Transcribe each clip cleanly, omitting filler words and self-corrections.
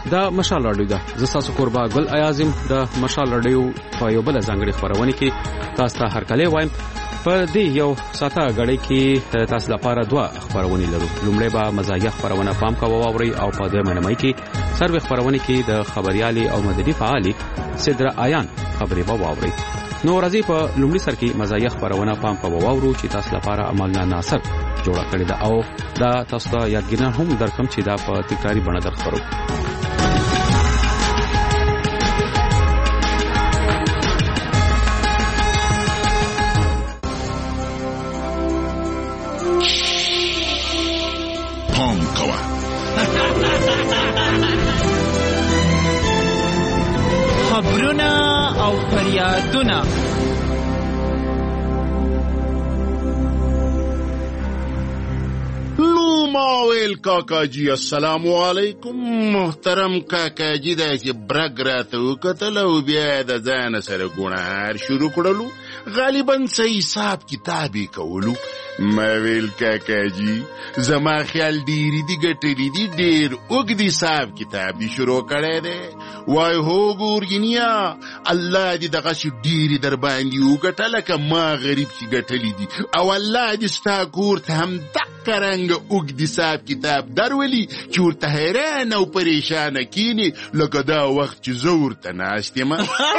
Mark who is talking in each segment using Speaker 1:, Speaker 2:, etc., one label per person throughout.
Speaker 1: دا مشال راډیو ده. زه تاسو قربا ګل ایازم د مشال راډیو په یو بل ځانګړي خبرونه کې تاسو ته هرکلی وایم. په دې یو ساته غړي کې تاسو لپاره دوه خبرونه لرو. لومړی به مزاحیه خبرونه پام کوو واوري او په دې منمای کې سروي خبرونه کې د خبريالي او مدني فعالي صدر آیان خبري به واوري. نو راځي په لومړي سر کې مزاحیه خبرونه پام کوو واورو چې تاسو لپاره عملنا ناصر جوړه کړی ده او دا تاسو ته یادګینه هم درکم چې دا په تکراری بڼه درخبرو.
Speaker 2: پام کوه
Speaker 3: خبرونه او فریادونه.
Speaker 2: ماویل کاکا جی السلام علیکم. محترم کاکا جی دا چې برګ راته وکتل او بیا د ځان سره ګناهار شروع کړلو. غالبا صحیح حساب کتابي کولو. ماویل کاکا جی زما خیال ډیری دی ګټلی دی ډیر اوږد حساب کتاب دی شروع کړی دی. وای هو ګورګینیا الله دې دغه شي ډیری در باندې وګټله که ما غریب چې ګټلی دي او الله دې ستا کور ته هم دقه رنګه اوږد حساب کتاب درولي چې ورته حیران او پریشانه کینې لکه دا وخت چې زه ورته ناست یم.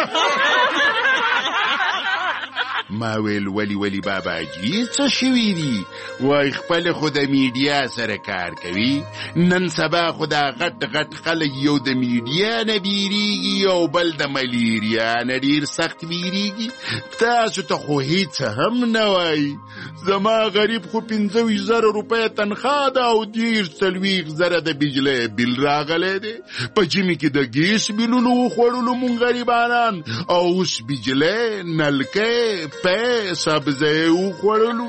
Speaker 2: ما ویل ولی باباجی څه شوي دي؟ وای خپل خو د میډیا سره کار کوي. نن سبا خو دا غټ خلک یو د میډیا نه بیریږي او بل د ملیریا نه ډېر سخت بیریږي. تاسو ته خو هیڅ هم نه وایي. زما غریب خو 25,000 روپۍ تنخوا ده او 40,000 د بجلی بیل راغلی دی. په جمعې کې د ګیس بیلونو وخوړلو مونږ غریبانان او اوس بجلی نلکۍ په سبزه وخوړلو.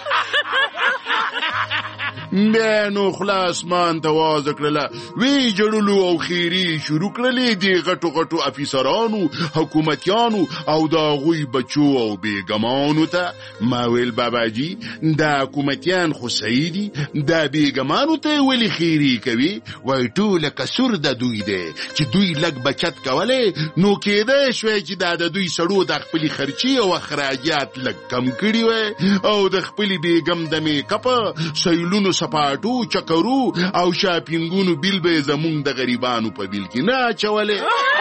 Speaker 2: بیا نو خلاص مان ته واز کړله وی جړلو او خیری شروع کړلې دي غټو افیسرانو حکومتیانو او دا غوی بچو او بیګمانو ته. ما ویل باباجی دا حکومتیان خو صحیح دي دا بیګمانو ته ولی خیری کوي؟ وای ټوله کسور د دوی دی چې دوی لږ بچت کولی نو کېدای شوی چې دا د دوی سړو د خپلې خرچې او اخراجات لږ کم کړي وی او د خپلې بیګم د میکپ سیلونو سپاټو چکرو او شاپینګونو بیل به زمونږ د غریبانو په بیل کې نه اچولی.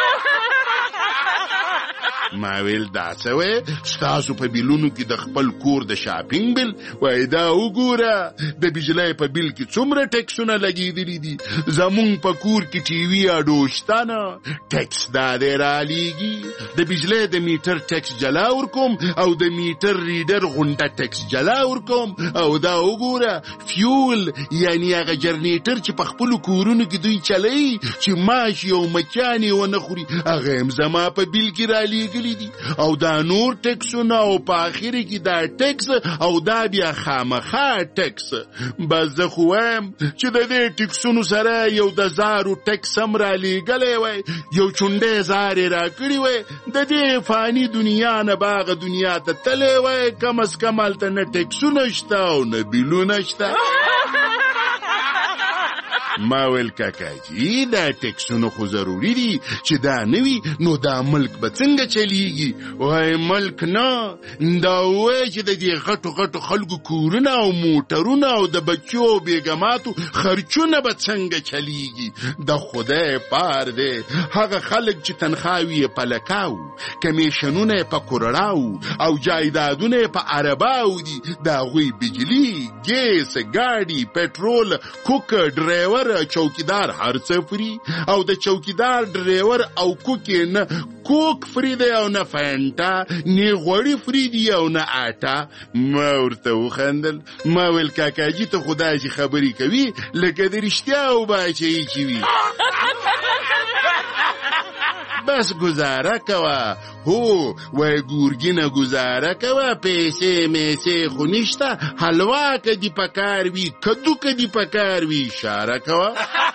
Speaker 2: ما ویل دا څه وی ستاسو په بیلونو کې د خپل کور د شاپینګ بیل؟ وای دا وګوره د بجلی په بیل کې څومره ټیکسونه لګېدلي دي. زمونږ په کور کې ټي وي اډو شته نه ټیکس دا دی رالیږي. د بجلی د میټر ټیکس جلا ورکوم او د میټر ریډر غونډه ټیکس جلا ورکوم. او دا وګوره فیول یعنی هغه جرنیټر چې په خپلو کورونو کې دوی چلوي چې ماشي او مچانې ونه خوري هغه هم زما په بیل کې رالیږي او دا نور ټیکسونه او په آخر کې دا ټیکس او دا بیا خامخا ټیکس. بس زه خو وایم چې د دې ټیکسونو سره یو د زارو ټیکس هم رالیږلی وای یو چونډی زار یې راکړي وای د دې فاني دنیا نه باغه دنیا ته تللی وای کم از کم هلته نه ټیکسونه شته او نه بیلونه شته. ما ویل کاکاجی دا ټیکسونه خو ضروري دي چې دا نه وي نو دا ملک به څنګه چلیږي؟ وای ملک نه دا وای چې د دې غټو خلکو کورونه او موټرونه او د بچو او بیګماتو خرچونه به څنګه چلیږي؟ د خدای پار دی هغه خلک چې تنخواوي یې په لکاو کمیشنونه یې په کورړاو او جایدادونه یې په عرباو دي د هغوی بجلی ګیس ګاډي پټرول کوک ډرایور چوکیدار هر څه فری او د چوکیدار ډرایور او کوک نه کوک فری دی او نه فانټا نه غوړي فری دی او نه آټا. ما ورته وخندل. ما ویل کاکاجي ته خدای چې خبرې کوي لکه د رښتیا او باچهی چې وي. بس گزاره کوا هو وای گورگینه گزاره کوا پیسه میسه خونشتا حلوا کدی پکار وی کدو کدی پکار وی اشاره کوا.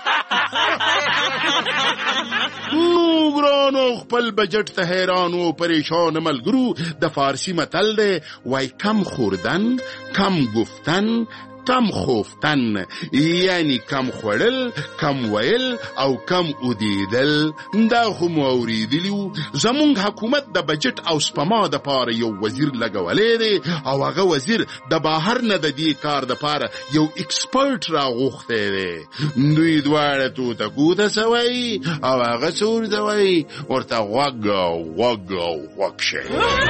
Speaker 2: نو ګرانو خپل بجټ ته حیران او پریشان ملګرو د فارسی متل دی وای کم خوردن کم گفتن کم خوفتن یعنی کم خوړل، کم ویل او کم اودیدل. دا خو مو اوریدلی وو. زمونږ حکومت د بجټ او سپما دپاره یو وزیر لګولی دی او هغه وزیر د بهر نه د دې کار دپاره یو اکسپرټ راغوښتی دی. دوی دواړه توتکو ته څه وایي او هغه څه ورته وایي، ورته غوږ شي.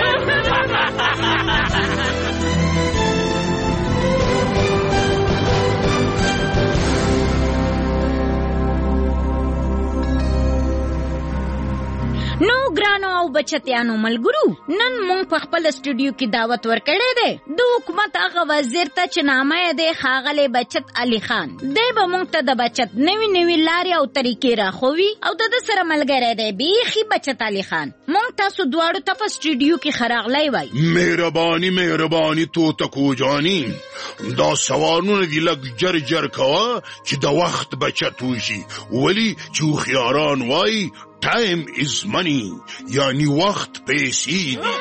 Speaker 4: نو ګرانو او بچتیانو ملګرو، نن مونږ په خپل استودیو کې دعوت ورکړی دی د حکومت هغه وزیر ته چې نامه یې دی ښاغلی بچت علي خان. دی به مونږ ته د بچت نوې لارې او طریقې راښوي او د ده سره ملګری دی بیخي بچت علي خان. مونږ تاسو دواړو ته په استودیو کې ښه راغلی وایي.
Speaker 2: مهرباني توتکو جاني، دا سوالونه دي لږ جر کوه چې د وخت بچت وشي. ولې چې هوښیاران وایي time is money، یعنی وخت پیسې دي.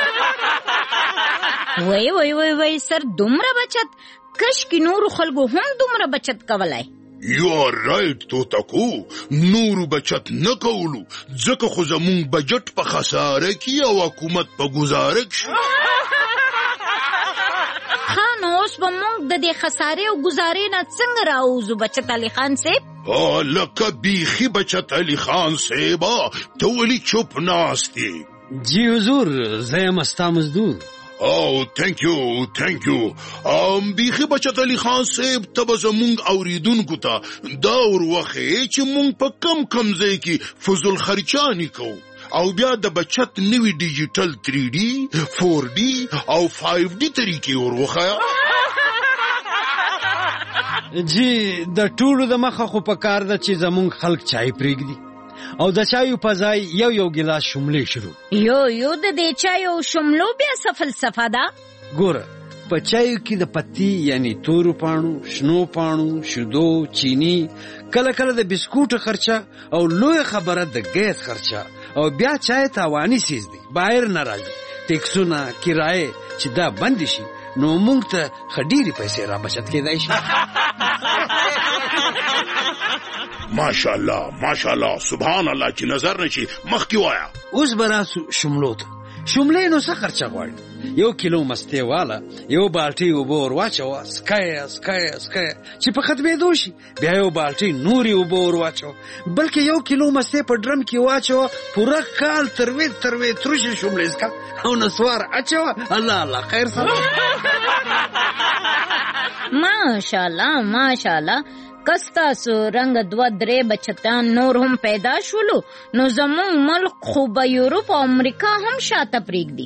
Speaker 4: وای سر دومره بچت، کشکې نورو خلکو هم دومره بچت کولای.
Speaker 2: You are right توتکو، نورو بچت نه کولو ځکه خو زمونږ بجټ په خساره کې او حکومت په ګزاره کې.
Speaker 4: خان اوس به مونږ د دې خسارې او ګزارې نه څنګه راوځو بچت علي خان صاحب؟
Speaker 2: لکه بیخي بچت علي خان صاحبه، ته ولې چوپ ناست یې؟
Speaker 5: جی حضور، زه یم ستا مزدور.
Speaker 2: تhank you. بیخي بچت علي خان صاحب ته به زمونږ اوریدونکو ته دا وروښیې چې مونږ په کم ځای کې فضول خرچانې کوو او بیا د بچت نوي ډیجیټل 3D 4D او 5D طریقې وروښیه.
Speaker 5: جی د ټولو د مخه خو په کار ده چې زمونږ خلک چای پرېږدي او د چایو په ځای یو ګیلاس شملې شروع.
Speaker 4: یو د دې چایو شملو بیا څه فلسفه ده؟
Speaker 5: ګوره، په چایو کې د پتی یعنی تورو پاڼو، شنو پاڼو، شیدو، چینی، کله د بسکوټو خرچه او لوی خبره د ګیس خرچه او بیا چای تاواني سیز دی، بهر نه راځي. ټیکسونه، کرایې چې دا بند شي نو مونږ ته ډېرې پیسې را بچت کېدای شي.
Speaker 2: ماشاءالله سبحان الله، چې نظر نشي مخکې وایه.
Speaker 5: اوس به راسو شملو ته. شملې نو څه خرچه غواړي؟ 1 کیلو مستې واله، 1 بالټۍ اوبه ور واچوه، سکایه چې په ختمېدو شي. بیا 1 بالټۍ نورې اوبه ور واچوه، بلکې 1 کیلو مستې په ډرم کې واچوه. پوره کال تروې تروشې شملې څکه او نسوار اچوه. الله خیر سره.
Speaker 4: ماشاءالله کستاسو رنگ 2-3 بچتان نور هم پیدا شولو نو زمون ملک خو به یورپ او امریکا هم شاته پریږدي.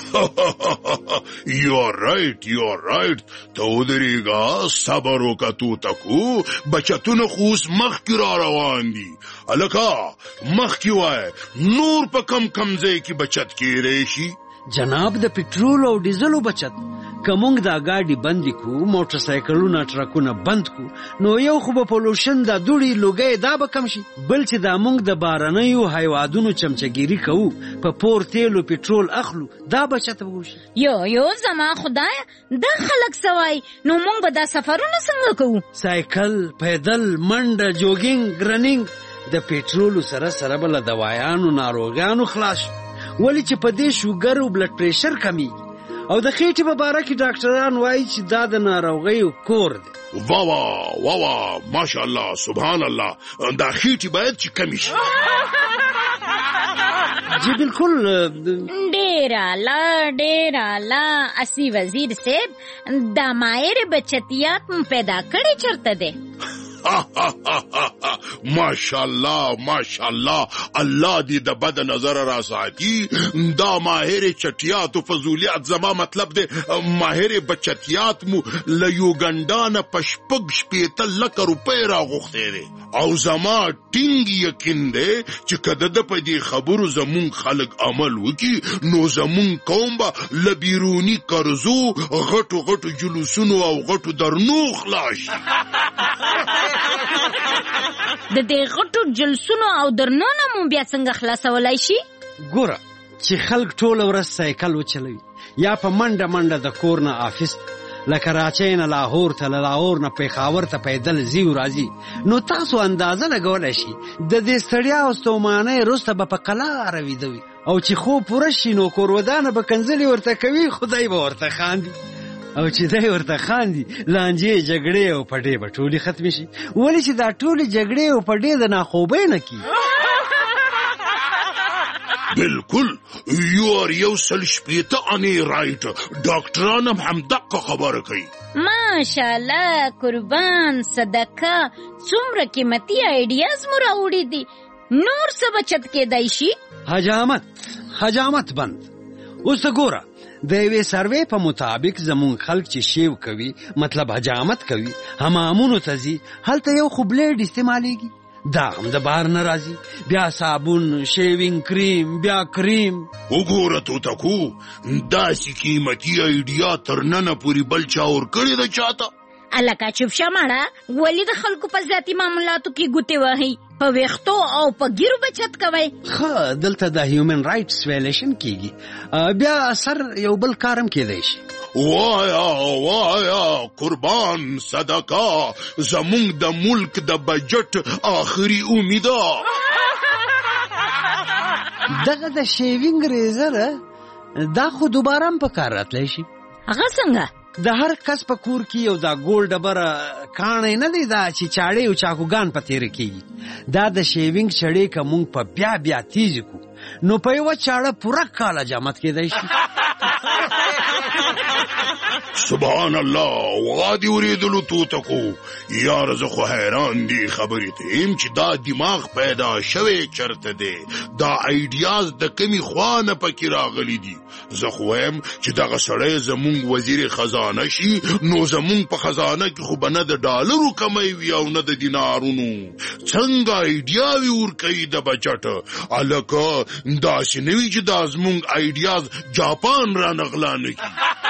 Speaker 2: You are right. ته ودرېږه، صبر وکړه توتکو، بچتونه خو اوس مخکې را روان دي. هلکه مخکې وایه، نور په کم ځای کې بچت کېدی شي؟
Speaker 5: جناب د پټرول او ډیزلو بچت. که مونږ دا ګاډي بندې کو، موټر سایکلونه ټرکونه بند کو، نو یو خو به پولوشن دا دوړي لوګي دا به کم شي، بل چې دا مونږ د بارنیو هیوادونو چمچګيري کوو، په پور تیلو پټرول اخلو، دا بچت به وشي.
Speaker 4: یو زما خدای، دا خلک سوای نو مونږ به دا سفرونه څنګه کوو؟
Speaker 5: سایکل، پیدل، منډه، جوګینګ، رننګ. د پټرولو سره بل دوايانو ناروغانو خلاص، ولی چې په دې شوګر او بلډ پریشر کمی او د خېټې په باره کې ډاکټران وایي چې دا د ناروغیو کور دی.
Speaker 2: وا ماشاءالله سبحان الله، دا خېټې باید چې کمی شي.
Speaker 5: جی بالکل.
Speaker 4: ډیر اعلی اسی وزیر صاحب، دا ماهر بچتیات پیدا کړي چرته دی؟
Speaker 2: ماشاءالله الله دې د بد نظر را ساتي. دا ماهر چټیات او فضولیات، زما مطلب دی ماهر بچتیات مو له یوګنډا نه په 6 لک روپۍ راغوښتی دی او زما ټینګ یقین دی چې که د په دې خبرو زمونږ خلک عمل وکړي نو زمونږ قوم به له بیروني قرضو، غټو جلوسونو او غټو درنو خلاص شي.
Speaker 4: د دې غټو جلسونو او درنو نه مو بیا څنګه خلاصولای شي؟
Speaker 5: ګوره چې خلک ټوله ورځ سایکل وچلوي یا په منډه د کور نه آفیس، له کراچۍ نه لاهور ته، له لاهور نه پېښور ته پیدل ځي او راځي، نو تاسو اندازه لګولی شي د دې ستړیا او ستومانۍ وروسته به په قلاره ویده وي، او چې خوب پوره شي نو کورودانه به کنځلې ورته کوي، خدای به ورته خاندي، او چې دی ورته خاندي لانجې جګړې او پټې به ټولې ختمې شي. ولې چې دا ټولې جګړې او پټې د ناخوبۍ نه کېږي.
Speaker 2: بالکل یو 180 انې رایټ. ډاکټران هم همدغه خبره کوي.
Speaker 4: ماشاءالله قربان صدقه څومره قیمتي آیډیاز مو راوړي دي. نور څه بچت کېدای شي؟ حجامت بند. اوس ته ګوره د یوې سروې په مطابق زمونږ خلک چې شیو کوي، مطلب حجامت کوي، حمامونو ته ځي، هلته یو خو بلیډ استعمالیږي، دا هم د بهر نه راځي، بیا صابون، شیوینګ کریم، بیا کریم.
Speaker 2: وګوره توتکو داسې قیمتي آیډیا تر ننه پورې بل چا ورکړې ده چاته؟
Speaker 4: الکه چوپ شه مړه، ولې د خلکو په ذاتي معاملاتو کې ګوتې وهئ؟ په ویښتو او په ګیرو بچت کوئ.
Speaker 5: ښه دلته د هیومن رایټس ویلیشن کیږي، بیا اثر یو بل کارم کېدی شي.
Speaker 2: وایا قربان صدقه زمونږ د ملک د بجټ آخري امیده.
Speaker 5: دغه د شیوینګ ریزر دا خو دوباره هم په کار راتلی شي.
Speaker 4: هغه څنګه؟
Speaker 5: د هر کس په کور کې یو دا ګول ډبره کاڼی نه دی دا چې چاړې او چاقوګان په تیره کېږي. دا د شیوینګ چړې که مونږ په بیا تیزې کړو نو په یوه چاړه پوره کال حجامت کېدی شي.
Speaker 2: سبحان الله. وادي اوریدلو توتکو یاره زه خو حیران دی خبرې ته یم چې دا دماغ پیدا شوی چرته دی، دا آیډیاز د کمی خوا نه پکې راغلی دي. زه خو وایم چې دغه سړی زمونږ وزیر خزانه شي نو زمونږ په خزانه کې خو به نه د ډالرو کمی وي او نه د دینارونو. څنګه آیډیاوې ورکوي د بجټ؟ هلکه داسې نه وي چې دا زمونږ آیډیاز جاپان را نغلا نه کړي.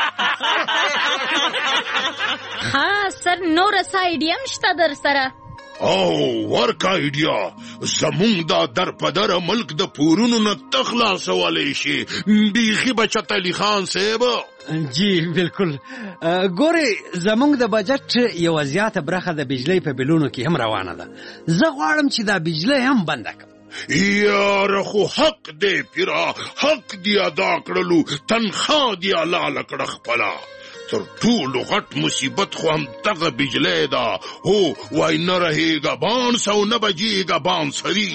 Speaker 4: ها سر نور څه آیډیا هم شته در سره؟
Speaker 2: او ورک آیډیا زمونږ دا در په در ملک د پورونو نه تخلاصولی شي. بیخي بچت علي خان صاحب.
Speaker 5: جی بالکل. ګورې زمونږ د بجټ یوه زیاته برخه د بجلۍ په بلونو کې هم روانه ده. زه غواړم چې دا بجلۍ هم بنده کړم.
Speaker 2: یاره خو حق دی پیرا، حق دی ادا کړلو، تنخوا دی حلاله کړه خپله. تر ټولو غټ مصیبت خو هم دغه بجلی ده. هو وای نه رهېږه بانس او نه بجېږه بانسري.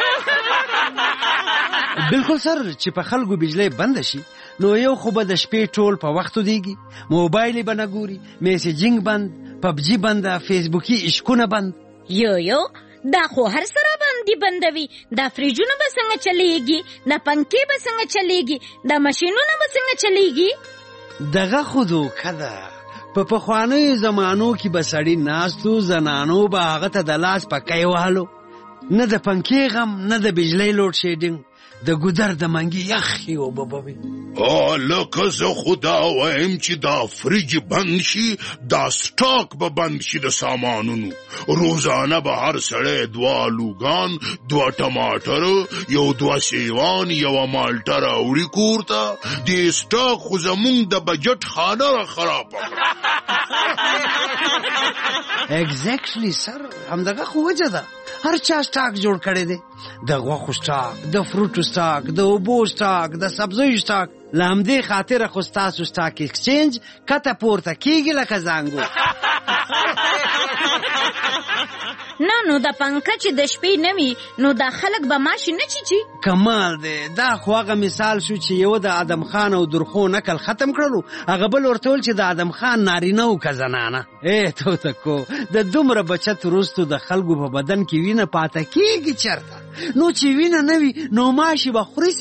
Speaker 5: بالکل سر، چې په خلکو بجلی بنده شي نو یو خو به د شپې ټول په وخت ودیږي، موبایل به نه ګوري، میسیجینګ بند، پبجي بنده، فیسبوکي عشقونه بند.
Speaker 4: یو دا خو هر سره باندې بندوي. دا فریجونه به څنګه چلیږي؟ دا پنکې به څنګه چلیږي؟ دا ماشینونه به څنګه چلیږي؟
Speaker 5: دغه خو دوکه ده. په پخوانیو زمانو کې به سړي ناستو، زنانو به هغه ته د لاس پکی وهلو. نه د پنکې غم، نه د بجلی لوډ شیډینګ، د ګودر د منګي یخې اوبه به وي.
Speaker 2: لکه زه خو دا وایم چې دا فریج بند شي، دا سټاک به بند شي د سامانونو. روزانه به هر سړی 2 لوګان، 2 ټماټر، یو 2 سیوان، یوه مالټه راوړي کور ته. دې سټاک خو زمونږ د بجټ خانه را خرابه کړه.
Speaker 5: ایگزیکټلی سر، همدغه خو وجه ده. هر چا سټاک جوړ کړی دی، د غوښو سټاک، د فروټو سټاک، د اوبو سټاک، د سبزیو سټاک. له همدې خاطره خو ستاسو سټاک ایکسچینج کته پورته کېږي لکه زانګو.
Speaker 4: نه نو دا پنکه چې د شپې نه وي نو دا خلک به ماشي نه چیچي.
Speaker 5: کمال دی. دا خو هغه مثال شو چې یو د آدم خان او درخو نکل ختم کړلو، هغه بل ورته ویل چې د آدم خان نارینه او که زنانه. توتکو د دومره بچت وروستو د خلکو په بدن کې وینه پاته کېږي چېرته؟ نو چې وینه نه وي نو ماشي به خوري.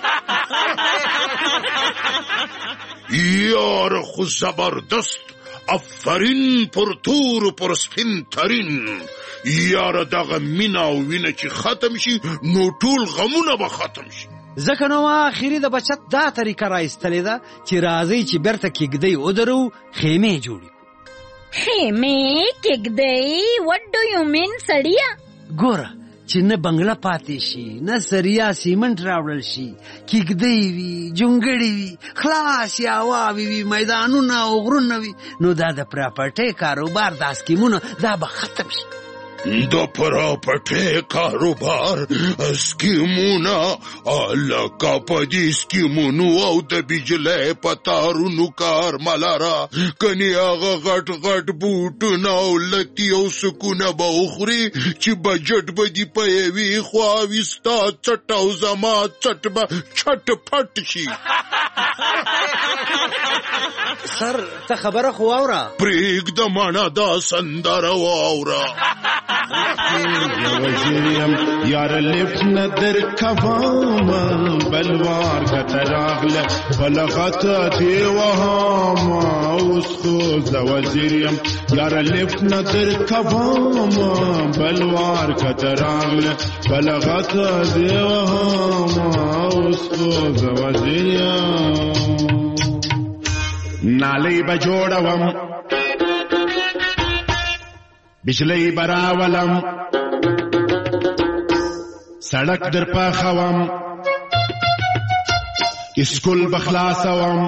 Speaker 2: یار خو زبردست. افرین پر تور پر سپین ترین. یاره دغه مینه او وینه چې ختم شي نو ټول غمونه به ختم شي.
Speaker 5: ځکه نو آخري د بچت دا طریقه را ایستلې ده چې راځئ چې بیرته کېږدۍ ودرو، خیمې جوړې کړو.
Speaker 4: خیمې کېږدۍ؟ وټ ډو یو مین سړیه؟
Speaker 5: ګوره چې نه بنگله پاتې شي نه سریا سیمنټ راوړل شي کېږدۍ وي جونګړې وي خلاص هواوې وي میدانونه او غرونه وي نو دا د پراپرټۍ کاروبار دا سکیمونه دا به ختم شي
Speaker 2: د پراپرټۍ کاروبار سکیمونه لکه په دې سکیمونو او د بجلۍ په تارونو کار ملاره کني هغه غټ غټ بوټونه او لتي او سکونه به وخوري چې بجټ به دې په یوې خوا وي ستا چټ او زما چټ به چټ پټ شي
Speaker 5: سر ته خبره خو واوره
Speaker 2: پرېږده مانا دا سندره واوره
Speaker 6: وزیریم یار لفت ندر کواما بلوار کتراغل بلغت دیوهاما اسخوز وزیریم یار لفت ندر کواما بلوار کتراغل بلغت دیوهاما اسخوز وزیریم نالی بجوڑوم بجلی براولم سڑک در پاخوم اسکول بخلاصوم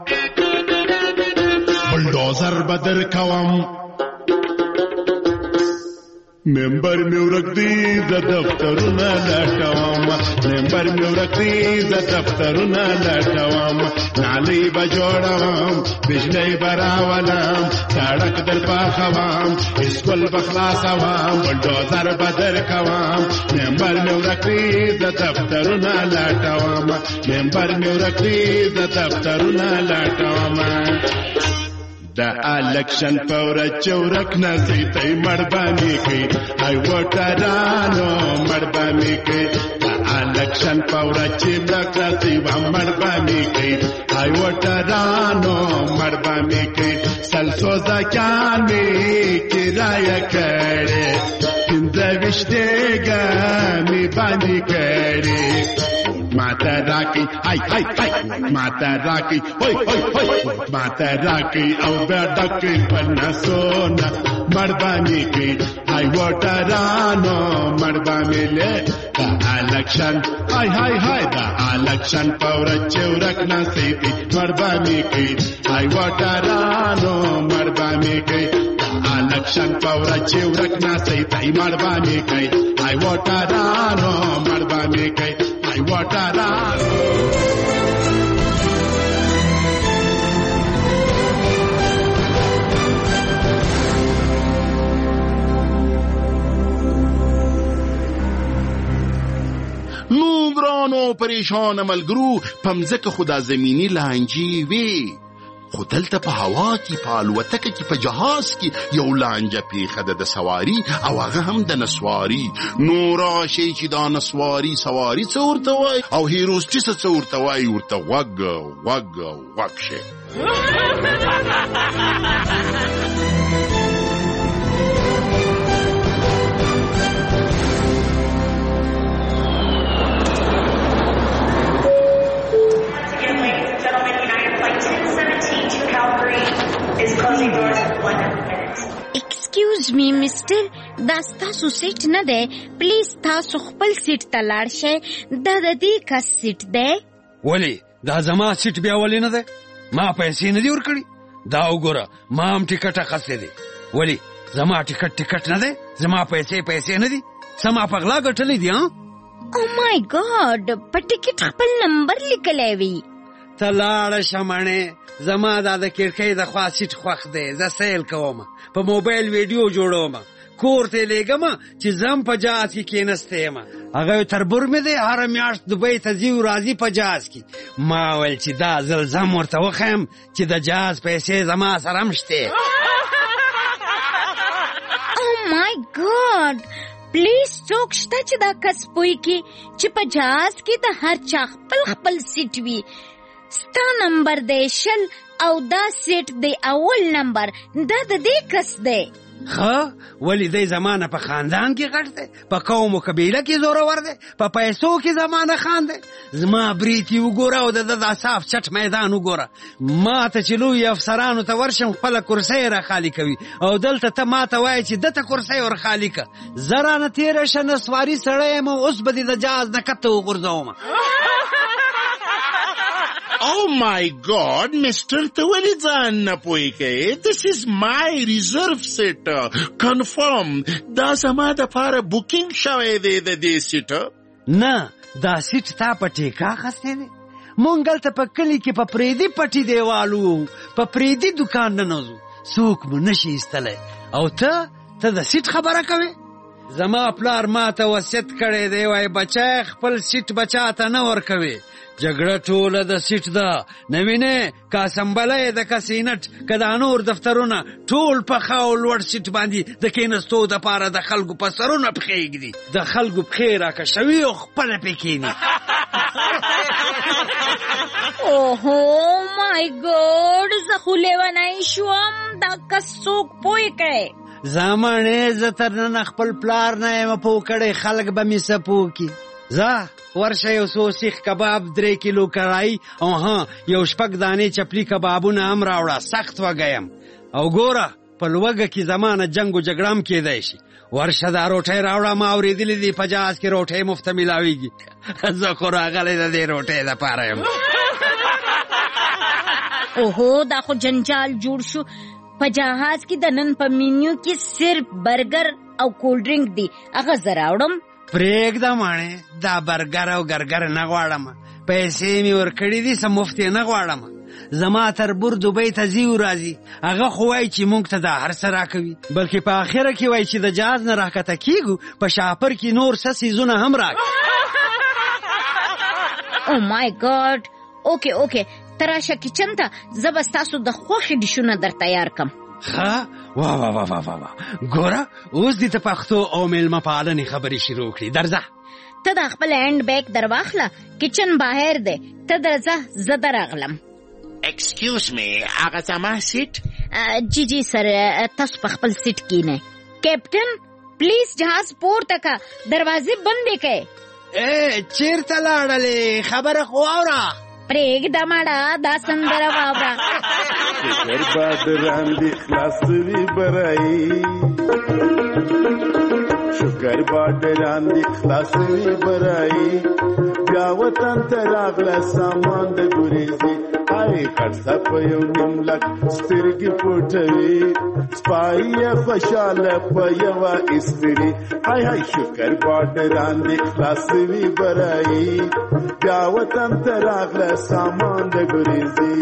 Speaker 6: بلدوزر بدر کوم ممبر میورک دی ز دفترونه لټوم ممبر میورک دی ز دفترونه لټوم نالی بجوړوم بجلی براولم سړک در پاخوم اسکول بخلاصوم بلدوزر بدر کوم ممبر میورک دی ز دفترونه لټوم ممبر میورک دی ز دفترونه لټوم دا الکشن پورا چورک نزیتی مربانی کی ای ووټرانو مربانی کی دا الکشن پورا چورک نزیتی مربانی کی ای ووټرانو مربانی کی سلسو زکانی کرایه کړي پنځه وشتګانی باندې کړي ماتا راکی های های های ماتا راکی هوی هوی هوی ماتا راکی او بیڈکی پنا سونا مربانی کی های ووٹرانو مربانی لے دا الکشن های های های دا الکشن پورا چورک نسیتی مربانی کی های ووٹرانو مربانی کی الکشن پورا چورک نسیتی مربانی کی های ووٹرانو مربانی کی
Speaker 2: نو ګرانو پریشان ملګرو پمځکه خدا زمینی لانجی وی خو دلته په هوا کې په الوتکه کې په جهاز کې یو لانجه پیښه ده د سواري او هغه هم د نسواري نو راشي چې دا نسواري سواري څه ورته وایي او هیروسټیس څه ورته وایي ورته غوږ شي
Speaker 4: Excuse me, mister. دا ستاسو سیټ نه دی پلیز تاسو خپل سیټ ته لاړ شئ دا د دې کس سیټ دی
Speaker 5: ولی دا زما سیټ بیا ولی نه دی ما پیسې نه دي ورکړي دا وګوره ما هم ټیکټ اخیستی دی ولی زما ټیکټ نه دی زما پیسې نه دي سما په غلا ګټلې دي
Speaker 4: او مای ګاډ په ټیکټ خپل نمبر لیکلی وي
Speaker 5: ته لاړه شمنې زما دا د کړکۍ د خوا سیټ خوښ دی زه سیل کوم په موبایل ویډیو جوړوم کور ته لېږم چې زم په جهاز کې کېنستی یم هغه تربور مې دی هره میاشت دوبۍ ته ځي راځي په جهاز کې ما ویل چې دا زلزم ورته وښیم چې د جهاز پیسې زما سره هم شتې
Speaker 4: او مای ګاډ پلیز څوک شته چې دا کس پوهېږي چې په جهاز کې د هر چا خپل سیټ وي ستا نمبر دی 60 او دا سیټ دی اول نمبر دا د دې کس دی
Speaker 5: ولی دی زمانه په خاندان کې غټ دی، په قوم و قبیله کې زورور دی، په پیسو کې زمانه خان دی. زما بریتي وګوره او د دا صاف چټ میدان وګوره. ما ته چې لوی افسرانو ته ورشم خپله کرسۍ را خالي کوي او دلته ته ما ته وایې چې دته کرسۍ ور خالي که. زه رانه تېره شه نسواري سړی یم اوس به دې د جهاز نه کته وغورځومه.
Speaker 2: Oh my God, Mr. ته ولې ځان نه پوهې کوې؟ This is my reserve seat. Confirm. دا زما دپاره بوکینګ شوی دی د دې سیټ.
Speaker 5: نه، دا سیټ تا په ټیکه اخیستی دی. مونږ هلته په کلي کې په پریدي پټي دیوال وو، په پریدي دوکان ننوځو، څوک مو نشي ایستلی. او ته د سیټ خبره کوې؟ زما پلار ما ته وصیت کړی دی، وایي بچی خپل سیټ بچا ته نه ورکوې. جګړه ټوله د سیټ ده، نه وینې که سنبله د که سینټ که دا نور دفترونه ټول په ښه او لوړ سیټ باندې د کېنستو دپاره د خلکو په سرونه پښې ږدي. د خلکو پښې راکشوي او خپله پې کښېني.
Speaker 4: اوهو مای ګاډ، زه خو لیونی شوم. دا کس څوک پوه کوي؟
Speaker 5: زمانې زه تر ننه خپل پلار نه یم پوه کړی، خلک به مې څه پوه کړي. ځه ورشه یو څو سیخ کباب 3 کیلو کړای او ها یو 6 دانې چپلی کبابونه هم راوړه، سخت وږی یم. او ګوره په لوږه کې زمانه جنګ و جګړه هم کېدی شي. ورشه دا روټۍ راوړه، ما اورېدلي دي په جهاز کې روټۍ مفته میلاویږي. زه خو راغلی د دې روټۍ دپاره یم.
Speaker 4: اوهو دا خو جنجال جوړ شو. په جهاز کې د نن په مینیو کې صرف برګر او کولډ ډرینک دی، هغه زه راوړم.
Speaker 5: پرېږده ماڼې، دا برګر او ګرګر نه غواړم، پیسې مې ورکړي دي، څه مفت یې نه غواړم. زما تربور دوبۍ ته ځي و راځي، هغه خو وایي چې موږ ته دا هر څه راکوي، بلکې په آخره کې وایي چې د جهاز نه راکته کېږو په شاپر کې نور څه څیزونه هم راکړي.
Speaker 4: او مای ګاډ. اوکې ته راشه کچن ته، زه به ستاسو د خوښې ډیشونه در تیار کړم.
Speaker 5: ښه، وا ګوره اوس دې ته پښتو او میلمه پالنې خبرې شروع کړي. درځه
Speaker 4: ته دا خپل هینډ بیگ در واخله، کچن بهر دی، ته درځه زه درغلم.
Speaker 2: Excuse me, هغه زما سیټ؟
Speaker 4: جی سر، تاسو په خپل سیټ کینئ. کیپټن پلیز جهاز پورته که، دروازې بندې کړئ.
Speaker 5: چیرته لاړلې؟ خبره خو واوره.
Speaker 4: پرېږده ماړه، دا سندره واوره.
Speaker 6: شکر بادران دی خلاصوي برای، شکر بادران دی خلاصوي برای، بیا وطن ته راغله سامان د ګریزي. هاي خرڅه په یو نیم لک سترګې پټوي، سپایه خوشاله په یوه استري. هاي شکر بادران دی خلاصوي برای، بیا وطن ته راغله سامان د ګریزي.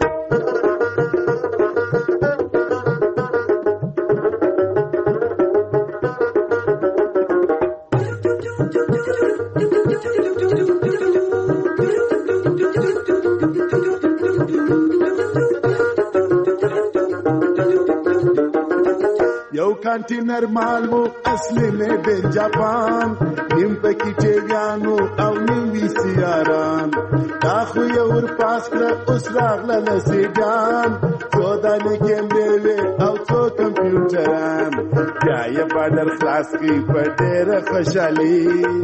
Speaker 6: یو کانټینر مال وو اصلي مې د جاپان، نیم پکې ټیګانو او نیم ویسیاران. دا خو یو ور پاس کړه اوس راغله لسیګان، 14 کیمرې او 2 کمپیوټران. بیا یې بارډر خلاص کړي په ډېره خوشحالي،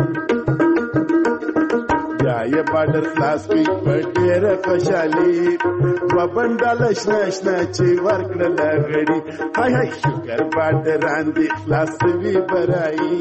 Speaker 6: بیا یې بارډر خلاص کړي په ډېره خوشحالي. دوه بنډله شنه چې ورکړله غړي. هاي شکر بادران دی خلاصوي برایي.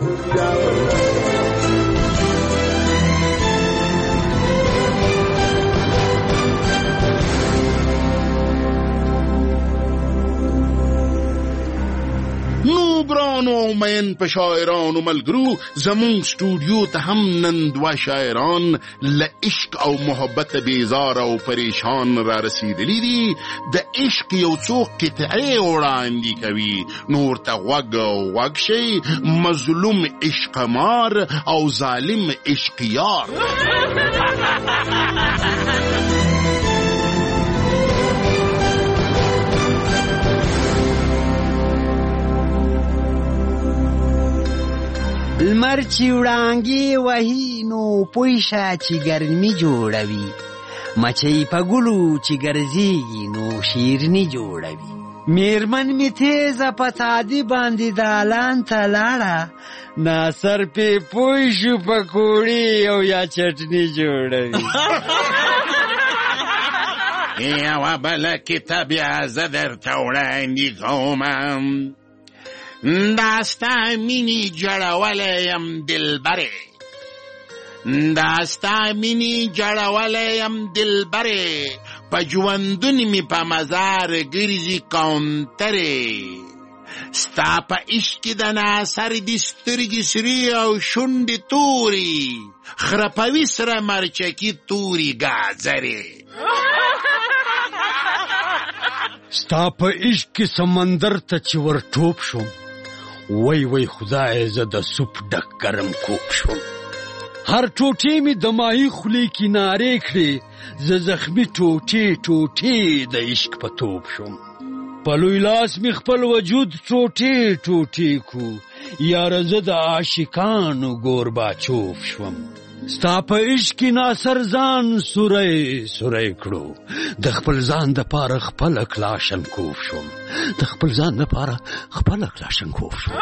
Speaker 2: نو ګرانو مین په شاعرانو ملګرو، زمونږ سټوډیو ته هم نن 2 شاعران له عشق او محبت بیزار او پریشان را رسیدلی دي. د عشق یو څو قطعې وړاندې کوي، نور ته غوږ شي. مظلوم عشق مار او ظالم عشق یار.
Speaker 5: لمر چې وړانګې وهي نو پوی شه چې ګرمي جوړوي، مچۍ په ګلو چې ګرځېږي نو شیرني جوړوي. میرمن می تیزه په تادي باندې دالان ته لاړه، ناصر پې پوه شو پکوړې او یا چټني جوړوي.
Speaker 2: یوه بله کیسه بیا زه درته وړاندې کومم. دا ستا مینې جړولی یم دلبرې، دا ستا مینې جړولی یم دلبرې، په ژوندون مې په مزار ګرځي کاونترې. ستا په عشق کې د ناصر دي سترګې سرې او شونډې تورې، خرپوي سره مرچکي تورې ګازرې.
Speaker 5: ستا په عشق کې سمندر ته چې ور ټوپ شوم، وای خدای زه د سوپ ډک ګرم کوب شوم. هر ټوټې مې د ماهي خولې کنارې کړې، زه زخمي ټوټې د عشق په توپ شوم. په لوی لاس مې خپل وجود ټوټې کو، یاره زه د عاشقانو ګورباچوف شوم. ستا په عشق کې ناصر ځان سوری کړو، د خپل ځان دپاره خپله کلاشنکوف شوم، د خپل ځان دپاره خپله کلاشنکوف شوم.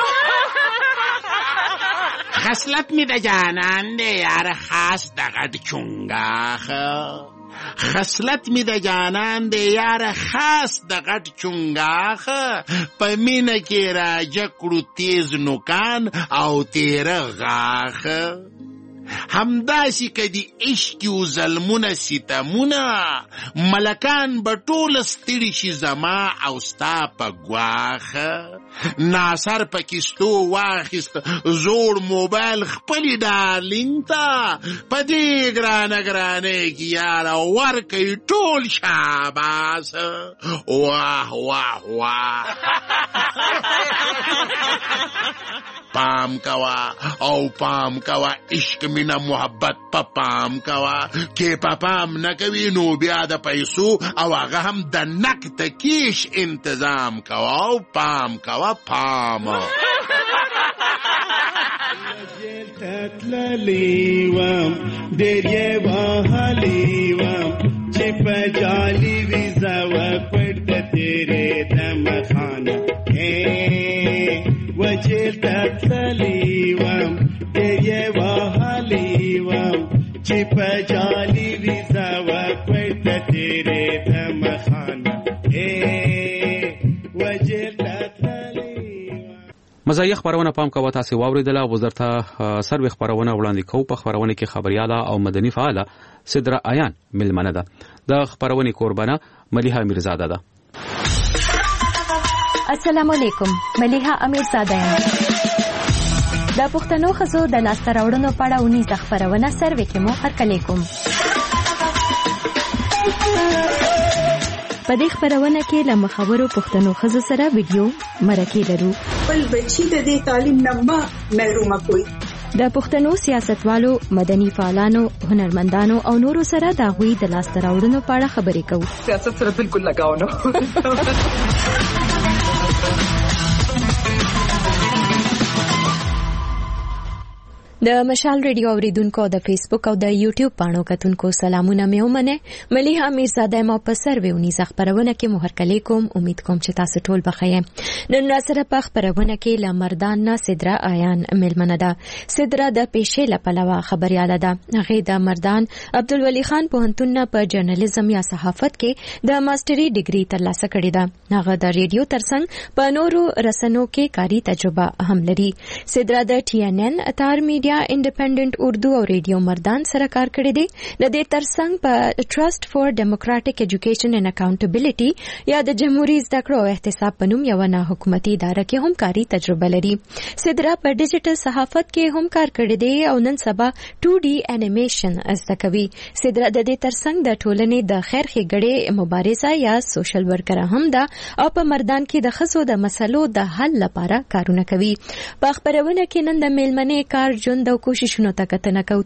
Speaker 2: خصلت می د جانان دی یار خاص د غټ چونګاخه، خصلت می د جانان دی یار خاص د غټ چونګاخه، په مینه کې راجه کړو تیز نوکان او تیره غاخه. همداسې که د عشق و ظلمونه ستمونه، ملکان به ټوله ستړي شي زما او ستا په ګواښه. ناصر په کیستو واخیست زوړ موبایل خپلې ډارلینګ ته، په دې ګرانه کې یاره ورکوي ټول شاباس. واه پام کوا او پام کوا، عشق مینا محبت په پام کوا، کې په پام نکوي نو بیا د پیسو او هغه هم د نقد کیش انتظام کوا او پام کوا پام.
Speaker 6: تتللی وم ډېر وهلی وم چې په جالي ویزا وپټ تیرې دمخانه وجل تتللی وم ډېر وهلی وم چې په جالي ویزا وپټ تیرې دمخانه وجل تتللی وم.
Speaker 1: مزایي خبرونه پام کوه تاسو واوریدله. وزارت سروي خبرونه وړاندې کوو. په خبرونه کې خبرياله او مدني فعاله صدرا آیان ملمنه ده. د خبرونه قربانه ملیحه امیرزاده ده.
Speaker 7: السلام علیکم، ملیحه امیرزاده یم. د پښتنو ښځو د لاسته راوړنو په اړه اونیزه خبرونه سروي کې مو هرکلی کوم. په دې خبرونه کې له مخورو پښتنو ښځو سره ویډیو مرکې لرو.
Speaker 8: بل بچی د دې تعلیم نه محرومه کوي.
Speaker 7: د پښتنو سیاستوالو، مدني فعالانو، هنرمندانو او نورو سره د هغوی د لاسته راوړنو په اړه خبرې کوو.
Speaker 8: سیاست سره بالکل لګاو نه.
Speaker 7: د مشال ریډیو اوریدونکو د فیسبوک او د یوټیوب پاڼو کتونکو سلامونه مې ومنه. ملیحه امیرزاده ما په سروي اونیزه خبرونه کې مو هرکلی کوم. امید کوم چې تاسو ټول بخیر. نن سره په خبرونه کې له مردان نه صدرا آیان ملمنه ده. صدرا د پیشې له پلوه خبرياله ده. هغه د مردان عبدالولي خان پوهنتون نه په جرنالیزم یا صحافت کې د ماستري ډیګري ترلاسه کړې ده. هغه د ریډیو ترڅنګ په نورو رسنیو کې کاري تجربه هم لري. صدرا د TNN اتار میډیا انډیپندنٹ اردو او ریډیو مردان سره کار کړی دی. د دې ترڅنګ په ټرست فور ډیموکراټک ایجوکیشن اینڈ اکاونټیبلیټي یا د جمهوریت زده کړو او احتساب په نوم یو نه حکومتي اداره کې هم کاري تجربه لري. صدرا په ډیجیټل صحافت کې هم کار کړی دی او نن سبا 2D انیمیشن زده کوي. صدرا د دې ترڅنګ د ټولنې د خیر ښېګړې مبارزه یا سوشل ورکر هم ده او په مردان کې د ښځو د مسلو د حل لپاره کارونه کوي. په خبرونه کې نن د میلمنې کار ژوند او کوششونو ته کتنه کوو.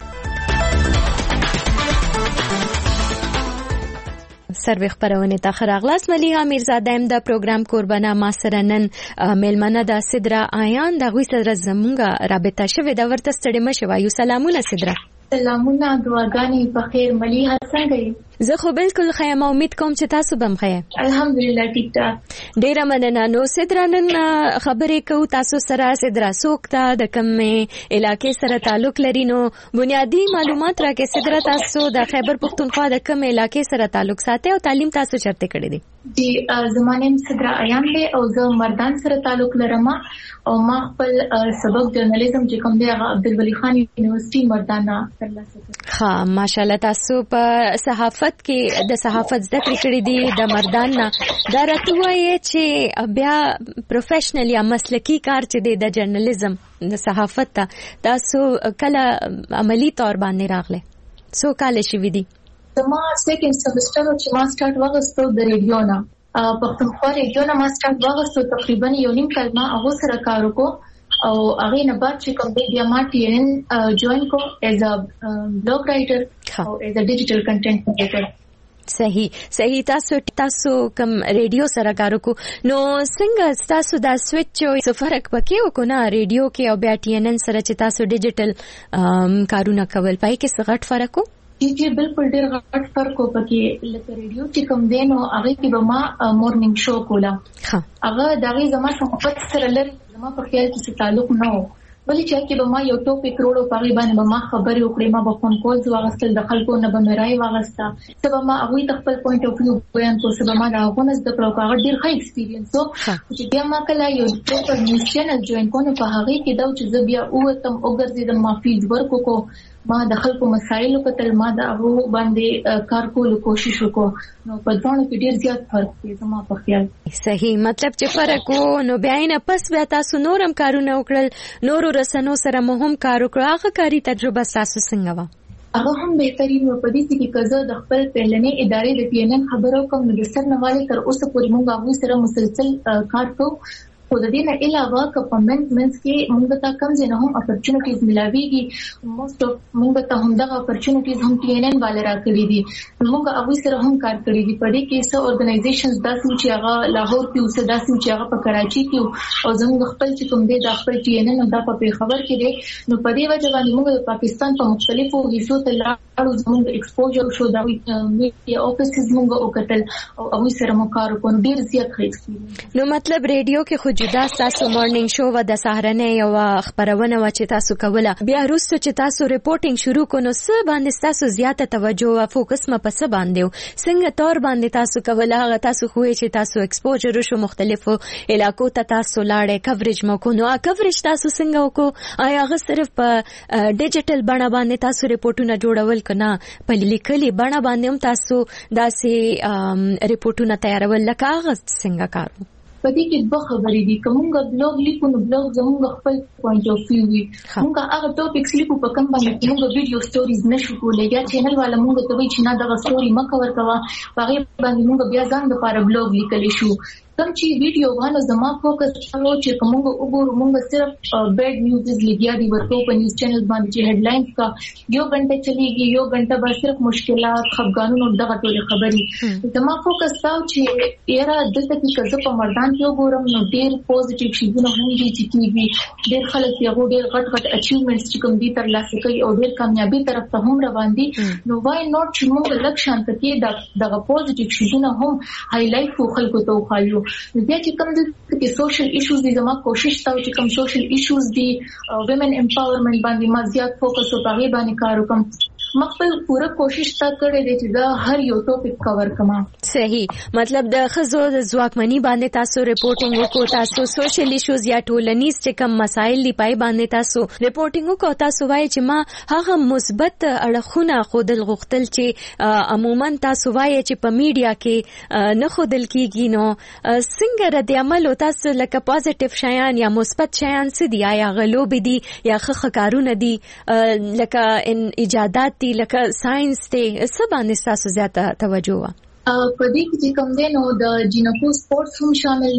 Speaker 7: سروي خبرونه ته خراغلاس. ملیحه امیرزاده ام د پروګرام قربانه ما سره نن میلمنه د صدرا آیان د غوي سره زمونږه رابطه شوه د ورته ستړي مشوایو. سلامونه صدرا.
Speaker 9: سلامونه، دعاګانې په خیر. ملیحه څنګه یې؟
Speaker 7: زه خو بالکل خیم امید کوم چې تاسو بم خیم.
Speaker 9: الحمدلله ټیک ټاک.
Speaker 7: ډیره مننه. نو سدرا نن خبرې کوو تاسو سره. سدرا څوک ده، د کومې علاقې سره تعلق لري؟ نو بنیادی معلومات راکې سدرا. تاسو د خیبر پختونخوا د کومې علاقې سره تعلق ساتئ او تعلیم تاسو چرته کړی دی؟
Speaker 9: جی زمانه سدرا ایام دی او زه مردان سره تعلق لرم او ما خپل سبق جرنالیزم چې کوم دی هغه عبدالولی خان یونیورسيټي مردان ترلاسه کړ.
Speaker 7: ها ماشاءالله. تاسو په صحافت کې د صحافت زده کړې کړې دي د مردان نه. دا راته وایي چې بیا پروفیشنل یا مسلکی کار چې دی د جرنالیزم د صحافت ته تاسو کله عملی تور باندې راغله؟ څو کال شوي دي؟
Speaker 9: ما سیکنډ سمستر چې ما سٹارټ واغستو د ریډیو نه پښتونخوا ریډیو نه ما سٹارټ واغستو تقریبا یو نیم کال ما هغه سره کار وکړ او هغه نه بعد چې کوم دی بیا ما TNN جوائن کو ایز ا بلاګ رائټر او ایز ا ډیجیټل کنټینټ کریټر.
Speaker 7: صحیح. تاسو کوم ریډیو سره کار وکړو نو څنګه تاسو دا سویچ څه فرق پکې وکړو نه ریډیو کې او بیا TNN سره چې تاسو ډیجیټل کارونه کول پای کې څه غټ فرق وکړو؟
Speaker 9: چې بالکل ډېر غټ فرق وکړي. لکه ریډیو چې کوم دی نو هغه کې به ما مورنینګ شو کولا. هغه دغه زما صحبت سره لري زما په خیال کې تعلق نه و. ولې چې کې به ما یو ټاپک روړو پغې باندې به ما خبرې وکړې، ما به فون کولز واغستل، د خلکو نه به مې رائے واغسته، سبا ما هغه د خپل پوینټ اف ویو بیان کو، سبا ما دا غونډه د پروګرام ډېر ښه ایکسپیرینس و. چې بیا ما کله یو ټریپر نیوز چینل جوائن کړو په هغه کې دا چې زه بیا اوتم وګرځیدم، ما فیلډ ورک وکړو، ما د خلکو مسایل کتل، ما د هغه باندې کار کولو کوشش وکړو. نو په ځان کې ډیر زیات فرق دی زما په خیال.
Speaker 7: صحیح. مطلب چې فرق وو نو بیا نه پس بیا تاسو نورم کارونه وکړل، نورو رسنو سره مهم کار وکړو. هغه کاری تجربه تاسو څنګه و؟
Speaker 9: هغه هم بهترین و. په دې کې کزه د خپل پهلنې ادارې د TNN خبرو کوم نو د سر نواله تر اوسه پورې موږ هغه سره مسلسل کار کوو. خو د دې نه علاوه کمنټمنټس کې موږ ته کم ځای نه هم اپورچونټیز ملاويږي. موست اف موږ ته هم دغه اپورچونټیز هم TNN والے راکړي دي، موږ هغه سره هم کار کړی دی. په دې کې څو اورګنایزیشنز داسې چې هغه لاهور کې اوسه، داسې چې هغه په کراچي کې او زموږ خپل چې کوم دی د خپل TNN دا په پیښور کې دی. نو په دې وجه باندې موږ د پاکستان په مختلفو حصو ته لاړو، زموږ ایکسپوجر شو، دا میډیا افیسز موږ وکتل او هغه سره مو کار وکړو. ډیر زیات ښه ایکسپیرینس.
Speaker 7: نو مطلب ریډیو کې خو جدا تاسو مورنینګ شو و د سهارنۍ یو خبرونه و چې تاسو کوله، بیا وروسته چې تاسو ریپورټینګ شروع کونو څه باندې تاسو زیاته توجه او فوکس م په څه باندې څنګه تور باندې تاسو کوله؟ هغه تاسو خو چې تاسو ایکسپوجر شو مختلفو علاقو ته تاسو لاړې، کوریج مو کو. نو کوریج تاسو څنګه وکړو؟ آیا هغه صرف په ډیجیټل بڼه باندې تاسو ریپورټونه جوړول کنه په لیکلي بڼه باندې هم تاسو داسې ریپورټونه تیارول؟ لکه هغه څنګه کارو؟
Speaker 9: په دې کې دوه خبرې دي. کومه بلاګ لیکو نو بلاګ زموږ خپل پوینټ اف ویو وي. موږ هغه ټاپکس لیکو په کوم باندې موږ ویډیو سټوریز نشو کولای، یا چینل والا موږ ته وایي چې نه دغه سټوري مکه ورکوا، هغه باندې موږ بیا ځان د لپاره بلاګ لیکلی شو. کوم چې ویډیو باندې زما فوکس شو چې کومه وګورو موږ صرف بیډ نیوزز لګیا دي ورته په نیوز چینل باندې چې هډلاینز کا یو غنټه چلیږي، یو غنټه به صرف مشکلات، خفګانونو دغه ټول خبرې. زما فوکس دا چې یاره دلته کې کزه په مردان کې وګورم نو ډېر پوزټیو شیونه هم دي چې کیږي، ډېر خلک یو ډېر غټ اچیومنټس چې کوم دي ترلاسه کوي او ډېر کامیابی طرف ته هم روان دي. نو وای نوٹ چې موږ لکشان ته کې دغه پوزټیو شیونه هم هایلایټ کو خلکو ته وخایو. بیا چې کوم د سوشل ایشوز دي زما کوشش تا چې کوم سوشل ایشوز دي ویمن امپاورمنٹ باندې ما زیات فوکس او هغه باندې کار وکم. مخفل پوره کوشش تا کړې دي چې دا هر یو ټاپک کور کما.
Speaker 7: صحیح. مطلب د خزو د ځواکمنۍ باندې تاسو ریپورټینګ وکړو، تاسو سوشل ایشوز یا ټولنیز چې کوم مسایل دی پای باندې تاسو ریپورټینګ وکړو. تاسو وایي چې ما هغه مثبت اړخونه خودل غوښتل چې عموما تاسو وایي چې په میډیا کې نه خودل کیږي. نو څنګه رد عمل تاسو لکه پوزټیو شیان یا مثبت شیان څه دي؟ یا غلوب دي یا ښه کارونه دي لکه ایجادات دي لکه ساينس ته څه باندې تاسو زیاته توجه وا؟
Speaker 9: په دې کې کوم دی نو د جینکو سپورتس هم شامل دي.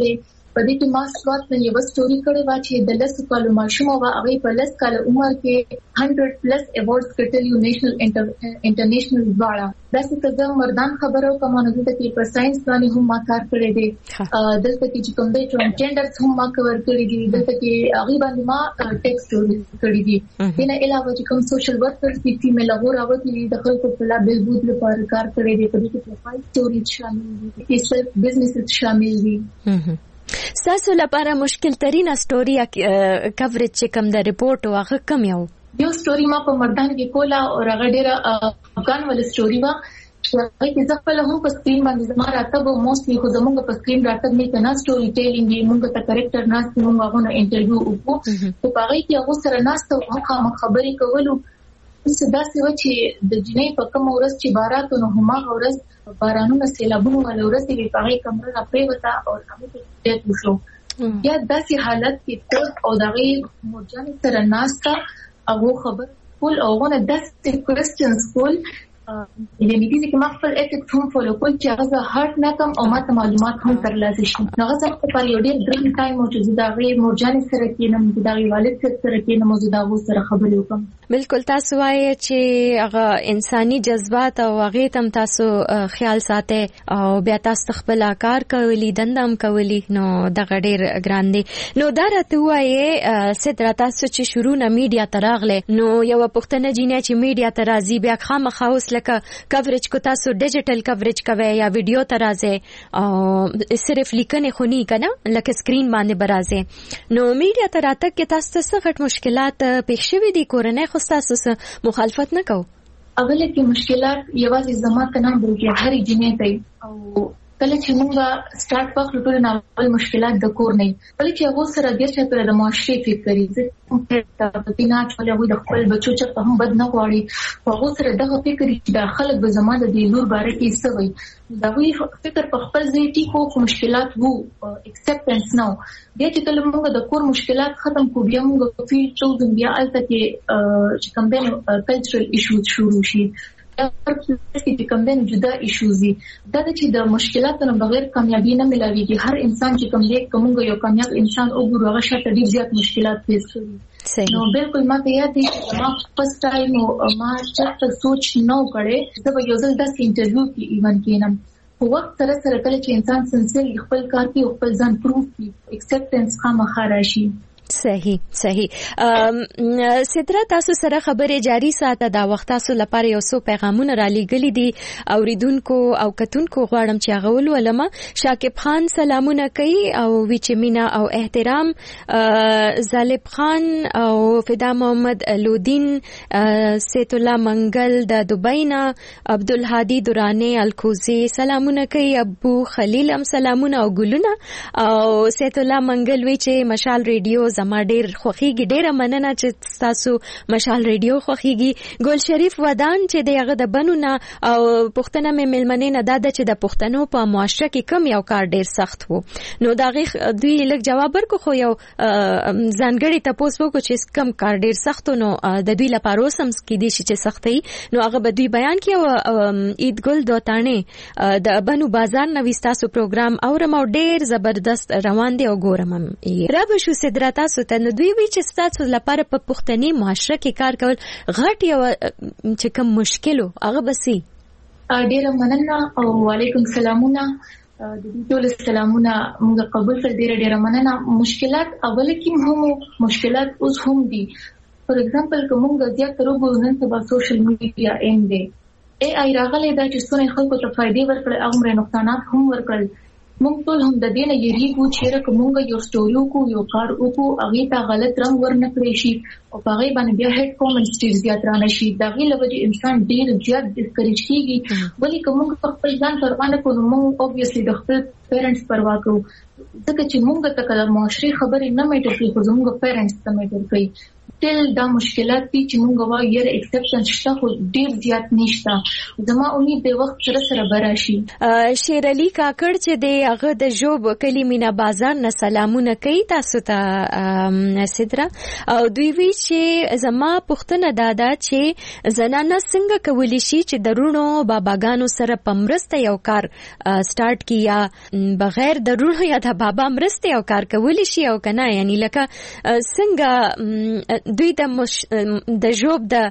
Speaker 9: په دې کې ما سوات نه یو سټوري کړې و چې د 10 کالو ماشوم او هغه په 10 کال عمر کې 100+ ایوارډز ګټلي نېشنل انټرنیشنل واړه دا څه ته مردان خبرو کوم نه ده چې په ساينس باندې هم ما کار کړی دی دلته کې کوم دی ټرانسجنډرز هم ما کور کړی دي دلته کې هغه باندې ما ټیکسټ کړی دي دنه علاوه چې کوم سوشل ورکرز دي فیمیل لابوراتوري د خلکو په لا بهبود لپاره کار کړی دی په دې کې پروفایل سټوري شامل دي سیلف بزنس شامل دي
Speaker 7: ساسو لپاره مشکل ترين سټوري کوریج چې کوم د ریپورت واغه کم یو
Speaker 9: سټوري ما په مردان کې کولا او هغه ډیره افغان ول سټوري وا چې هغه ځکه په لهم په سکرین باندې زما راته به موستلی خو زموږ په سکرین راته نه کنا سټوري ټیلینګ موږ ته کریکټر ناس موږ هغه انټرویو وکړو په هغه کې هغه سره ناس ته هغه خبرې کولو څه داسې و چې د جنې په کوم ورځ چې بارات نو هما ورځ بارانونه سیلابونه ول ورځ په هغه کمره راپې وتا او هغه ته وشو یا داسې حالت کې او دغه مرجان سره ناس تا او خبر کول او غونه داسې کوېسچنز کول یعنی دې کې مخفل اټیکس هم فالو کول چې هغه هارت نه کم او ماته معلومات هم ترلاسه شي نو هغه په یو ډېر ډریم ټایم او چې دا غي مرجان سره کې نه دا غي والد سره کې نه موجوده و سره خبرې وکم
Speaker 7: بالکل تاسو وایي چې هغه انساني جذبات او هغه تم تاسو خیال ساتي او بیا تاسو خپل کار کوي دندم کوي نو دا ډېر ګران دي نو دا راته وایي ستر تاسو چې شروع نه میډیا تراغله نو یو پښتنه جینه چې میډیا ترازی بیا خامخاوس لکه کوریج کو تاسو ډیجیټل کوریج کوي یا ویډیو ترازه او صرف لیکنه خونی کنه لکه سکرین باندې برازه نو میډیا تراته کې تاسو څه غټ مشکلات پیښ شوي دي کورنۍ خو تاسو مخالفت نه کو
Speaker 9: اوله کې مشکلات یوازې زما کنه بلکې هر جنې ته او کله چې موږ سٹارټ وکړو ټول ناول مشکلات د کور نه بلکې چې هغه سره د څه پر د معاشري فکر کوي په پینا چې هغه د خپل بچو چې هم بد نه غواړي هغه سره د فکر چې د خلک به زماده د نور باره کې څه وي دا وی فکر په خپل ځای کې مشکلات وو اکسپټنس نو بیا چې کله موږ د کور مشکلات ختم کو بیا موږ فیل چوزن بیا الته کې کوم د کلچرل ایشوز شروع شي چې کوم د جدا ایشوز دي دا چې د مشکلاتونو بغیر کامیابی نه ملاويږي هر انسان چې کوم دی کومه یو کامیاب انسان وګورو هغه شته ډیر زیات مشکلات پیښ کوي نو بالکل ما ته یاد دي چې ما فرست ټایم ما چې سوچ نو کړي دا یو ځل د انټرویو کې ایون کینم په وخت سره سره کله چې انسان سنسل خپل کار کې خپل ځان پروف کوي اکسپټنس خامخا راشي
Speaker 7: صحیح ستره تاسو سره خبرې جاری ساته دا وخت تاسو لپاره یو څو پیغامونه را لېږلي دي اوریدونکو او کتونکو غواړم چې هغه ولولم شاکب خان سلامونه کوي او ویچمینا او احترام زالب خان او فدا محمد لودین سیت الله منګل د دوبینا عبدالهادي دورانه الکوزي سلامونه کوي ابو خلیل هم سلامونه او ګلونه او سیت الله منګل وی چې مشال ریډیو زما ډیر خوخیږي ډیره مننه چې تاسو مشال ریډیو خوخیږي ګل شریف ودان چې دغه د بنونه او پښتنه مې ملمنې نه داده چې د پښتنو په معاشره کې کم یو کار ډیر سخت وو نو دغه دوی لږ جواب ورکو خو یو ځانګړي تاسو وکړو چې کم کار ډیر سخت نو د دوی لپاره اوسم کې دي چې سختي نو هغه به دوی بیان کړي عید ګل دوتانه د بنو بازار نو تاسو پروګرام اورم او ډیر زبردست روان دی او ګورم رب شو صدرات تاسو ته نو دوی وی چې تاسو لپاره په پښتني معاشره کې کار کول غټ یو چې کوم مشکل هغه بسي
Speaker 9: ډیر مننه او وعلیکم سلامونه د دې ټول سلامونه موږ قبول کړ ډیر مننه مشکلات اول کې هم مشکلات اوس هم دي فور ایگزامپل کومه زیات تر وګورئ نن په سوشل میډیا ایم دی ای راغلی دا چې څونه خلکو ته فائدې ورکړي او مر نقصانات هم ورکړي موږ ټول هم د دې نه یریږو چې کومه یو سټوری کو یو کار وکړو هغه ته غلط رنګ ورنکړي شي او هغه باندې بیا هډ کومنټس ډیر زیات رانه شي دا غي لوي انسان ډیر زیات ډسکریج کیږي ولی کوم خپل ځان پروا نه کوو موږ اوبویسلی د خپل پیرنټس پروا کوو ځکه چې موږ ته کله معاشري خبرې نه میټر کوي خو زموږ پیرنټس ته میټر کوي سټیل دا مشکلات دي چې موږ وایو یره اکسپټنس شته خو ډیر زیات نشته. زما امید دی وخت سره سره براشي.
Speaker 7: شیر علي کاکړ چې دی هغه د جوب کلی مینا بازار نه سلامونه کوي تاسو ته سدرا او دوی وی چې زما پوښتنه دادا چې زنانه څنګه کولی شي چې درونو باباګانو سره پمرسته یو کار سٹارټ کیا بغیر درونو یا د بابا مرسته یو کار کولی شي او کنه یعنی لکه څنګه دوی د جوب د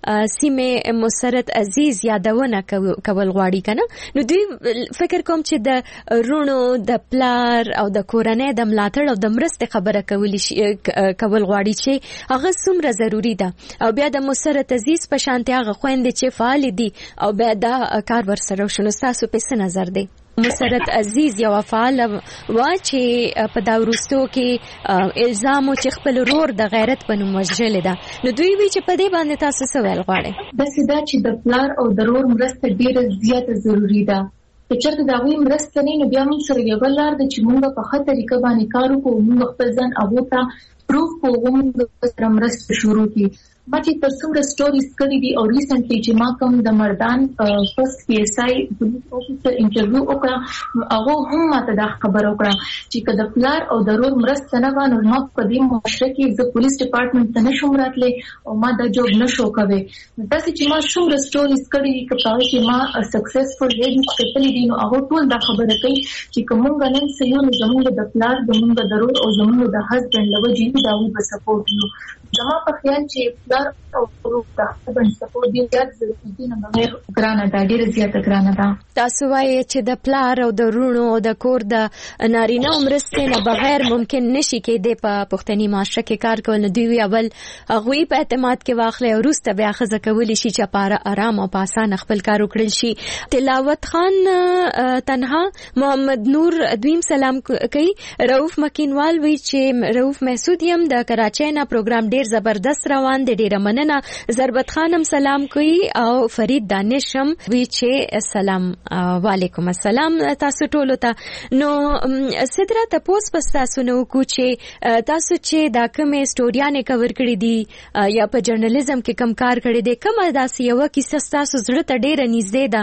Speaker 7: سیمه مسرت عزیز یادونه کول غواړي کنه نو دوی فکر کوم چې د رونو د پلار او د کورنۍ د ملاتړ او د مرسته خبره کول غواړي چې هغه څومره ضروری ده او بیا د مسرت عزیز په شانتي هغه خويندې چې فعال دي او بیا دا کار ورسره شنو تاسو په څه نظر دی؟ مسرت عزیز یو فعال وا چې په دا ورستو کې الزام او چې خپل رور د غیرت په نوم وژل ده نو دوی وی چې په دې باندې تاسو څه ویل غواړئ؟
Speaker 9: بس دا چې د پلار او د رور مرسته ډیره زیاته ضروری ده. چې چېرته دا وی مرسته نه نو بیا موږ سره یو بل لار د چې موږ په خطر طریقه باندې کار وکړو موږ خپل ځان هغه ته پروف کوو موږ سره مرسته شروع کړو. ما چې تر څومره سټوریز کړې دي او ریسنټلی چې ما کوم د مردان فرست پی اس آی پولیس افیسر انټرویو وکړه هغه هم ماته دا خبر وکړه چې کله پلار او د رور مرسته نه وانه نو په دې معاشره کې د پولیس ډپارټمنټ ته نشم راتلی او ما دا جوب نشو کوي. تاسو چې ما څومره سټوریز کړې دي کله چې ما سکسسفل لیډیز کتلې دي نو هغه ټول دا خبره کوي چې کومه نن سيو زموږ د پلار زموږ د رور او زموږ د هسبند لوجې دا وي په سپورټ نو زما په خیال چې پلار او رور د هسبند سپورټ دی زیات ضروري دي نه بغیر ګرانه دا ډیره زیاته ګرانه ده.
Speaker 7: تاسو وایي چې د پلار او د رونو او د کور د نارینه مرستې نه بغیر ممکن نشي کېدی په پښتني معاشره کې کار کول. دوی اول هغوی په اعتماد کې واخلي او وروسته بیا ښځه کولی شي چې په آرام او په اسانه خپل کار وکړل شي. تلاوت خان تنها محمد نور دویم سلام کوي. رؤوف مکینوال وی چې رؤوف محسود یم د کراچۍ نه پروګرام ډیر زبردست روان دی ډیره مننه. ضربت خانم سلام کوي او فرید دانشم وی چې سلام وعلیکم السلام تاسو ټولو ته. نو سدرا تاسو پس تاسو نو کو چې تاسو چې دا کومه سټوریانه کور کړې دي یا په جرنالیزم کې کم کار کړی دی کومه داسې یو کیسه تاسو زړه ته ډیره نږدې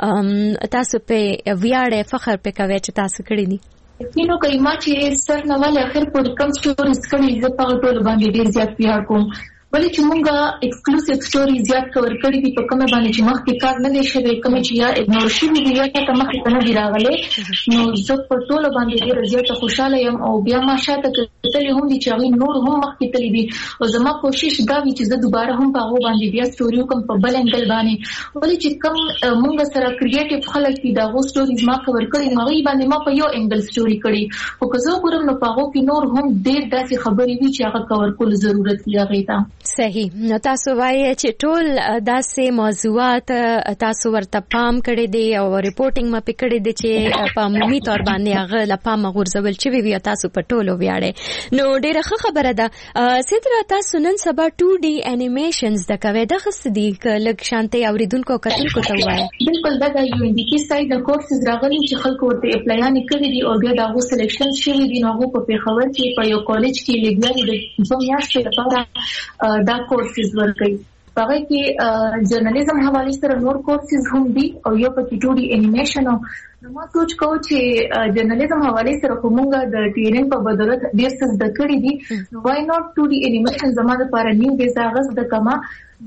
Speaker 7: ده تاسو په ویاړ فخر په کوي چې تاسو کړی دي؟
Speaker 9: نو کایما چې سر نو ول اخر په کم سټوریز کړي زه په ټول باندې ډیر زیات پیار کوم ولې چې مونږه ایکسکلوسیو سټوري زیات کور کړی دي په کومه باندې چې مخکې کار نه دی شوی کومه چې یا اګنور شوی دی یا ته مخکې نه دی راغلی نو زه په ټول باندې ډیر زیات خوشاله یم او بیا ما شاته کتلې هم دي چې هغه نور هم مخکې تللی دي او زما کوشش دا وی چې زه دوباره هم په هغه باندې بیا سټوري کوم په بل انګل باندې ولې چې کوم مونږ سره کریټیو خلک دي دا غو سټوریز ما کور کړی نو هغه باندې ما په یو انګل سټوري کړی او که زه ګورم نو په هغه کې نور هم ډیر داسې خبرې وی چې هغه کور کول ضرورت لري تا.
Speaker 7: صحیح. نو تاسو وایي چې ټول داسې موضوعات تاسو ورته پام کړی دی او ریپورټینګ ما پکړی دی چې په عمومي تور باندې هغه لپاره غورځول چې وی تاسو په ټولو ویاړې نو ډیره ښه خبره ده. سدرا تاسو نن سبا 2D انیمیشنز د کوي د خصدي لک شانتي اوریدونکو کتونکو ته وایي
Speaker 9: بالکل دا یو انډیکی سایت د کورسز راغلي چې خلکو ورته اپلایانې کړی دي او بیا دا غو سلیکشن شوی دي نو په پیښور کې په یو کالج کې لګیاري د څو میاشتې لپاره دا کورسز ورکړي هغه کې جرنالیزم حواله سره نور کورسز هم دي او یو پکې 2D انیمیشن او نو سوچ کو چې جرنالیزم حواله سره کومه د ټریننګ په بدولت ډیر څه د کړی دي نو وای ناٹ 2D انیمیشن زموږ لپاره نیو بیزاغس د کما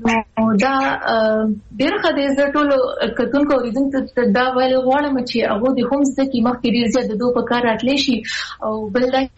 Speaker 9: نو دا ډیر خدای زه ټول کتونکو اوریدونکو دا ویل غواړم چې هغه د هم ځکه مخکې ډیر زیات د دوه په کار راتلی شي او بل دا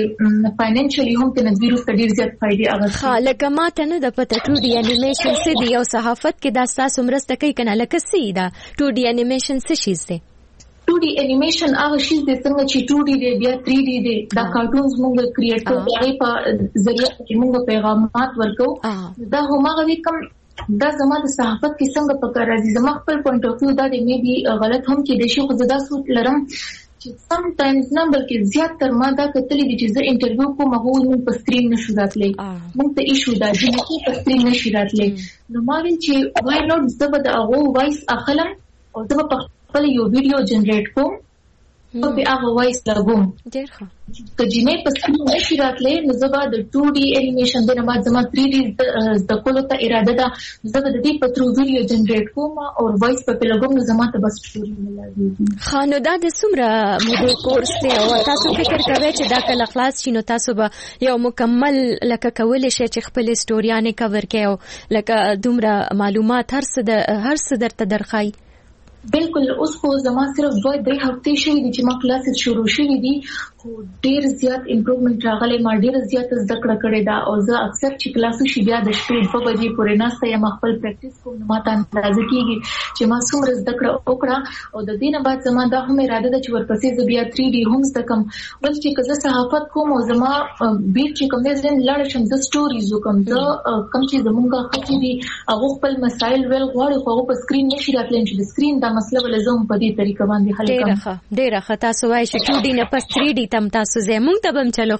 Speaker 9: چې فاینانشلی هم ته نظر ورته ډیر زیات فائدې اغوستي
Speaker 7: لکه ماته نه د پته 2D انیمیشن څه دی او صحافت کې دا تاسو مرسته کوي کنه لکه څه دا 2D انیمیشن څه شي دی
Speaker 9: 2D انیمیشن هغه شی د څنګه چې 2D دی بیا 3D دی دا کارټونز موږ کریټ کوو هغه په ذریعہ چې موږ پیغامات ورکو دا همغه کوم دا زما د صحافت کې څنګه پکار راځي زما خپل پوینټ اف ویو دا دی مې بي غلط هم کې د شي خو زدا سوت لرم چې سم ټایمز نه بلکې زیات تر ما دا کتلې دي چې زه انټرویو کوم هغه موږ په سکرین نشو راتلی موږ ته ایشو دا چې په سکرین نشي راتلی نو ما ویل چې وای نوټ زه به د هغه وایس اخلم او زه په خپل یو ویډیو جنریټ کوم په هغه وایس لګوم
Speaker 7: ډیر ښه
Speaker 9: که جنې په سکرین نشي راتلې نو زه به د 2D انیمیشن د نه بعد زما 3D د کولو ته اراده ده زه به د دې په ترو ویډیو جنریټ کوم او وایس په لګوم نو زما ته بس سټوري ملایږي.
Speaker 7: خانو دا د څومره موده کورس دی او تاسو فکر کوئ چې دا کله خلاص شي نو تاسو به یو مکمل لکه کولای شئ چې خپل سټوریانه کور کړئ او لکه دومره معلومات هر څه درته درخای؟
Speaker 9: بالکل اوس خو زما صرف 2-3 هفتې شوي دي چې ما کلاسز شروع شوي دي خو ډیر زیات امپروومنت راغلی ما ډیر زیات زده کړه کړې ده او زه اکثر چې کلاسز شي بیا د شپې 2 بجې پورې ناسته یم خپل پریکټیس کوم نو ماته اندازه کیږي چې ما څومره زده کړه وکړه او د دې نه بعد زما دا هم اراده ده چې ورپسې زه بیا 3D هم زده کوم ول چې که زه صحافت کوم او زما بیت چې کوم دې زین لاړ شم د سټوریز کوم زه کوم چې زمونږه خپل دي هغه خپل مسایل ول غواړي خو په سکرین نشي راتللی چې د سکرین دا مسله ولزم په دې طریقه باندې حل کوم.
Speaker 7: ډیره ښه تاسو وایئ چې 2D نه پس 3D تم تاسو زمونږ ته بم چلو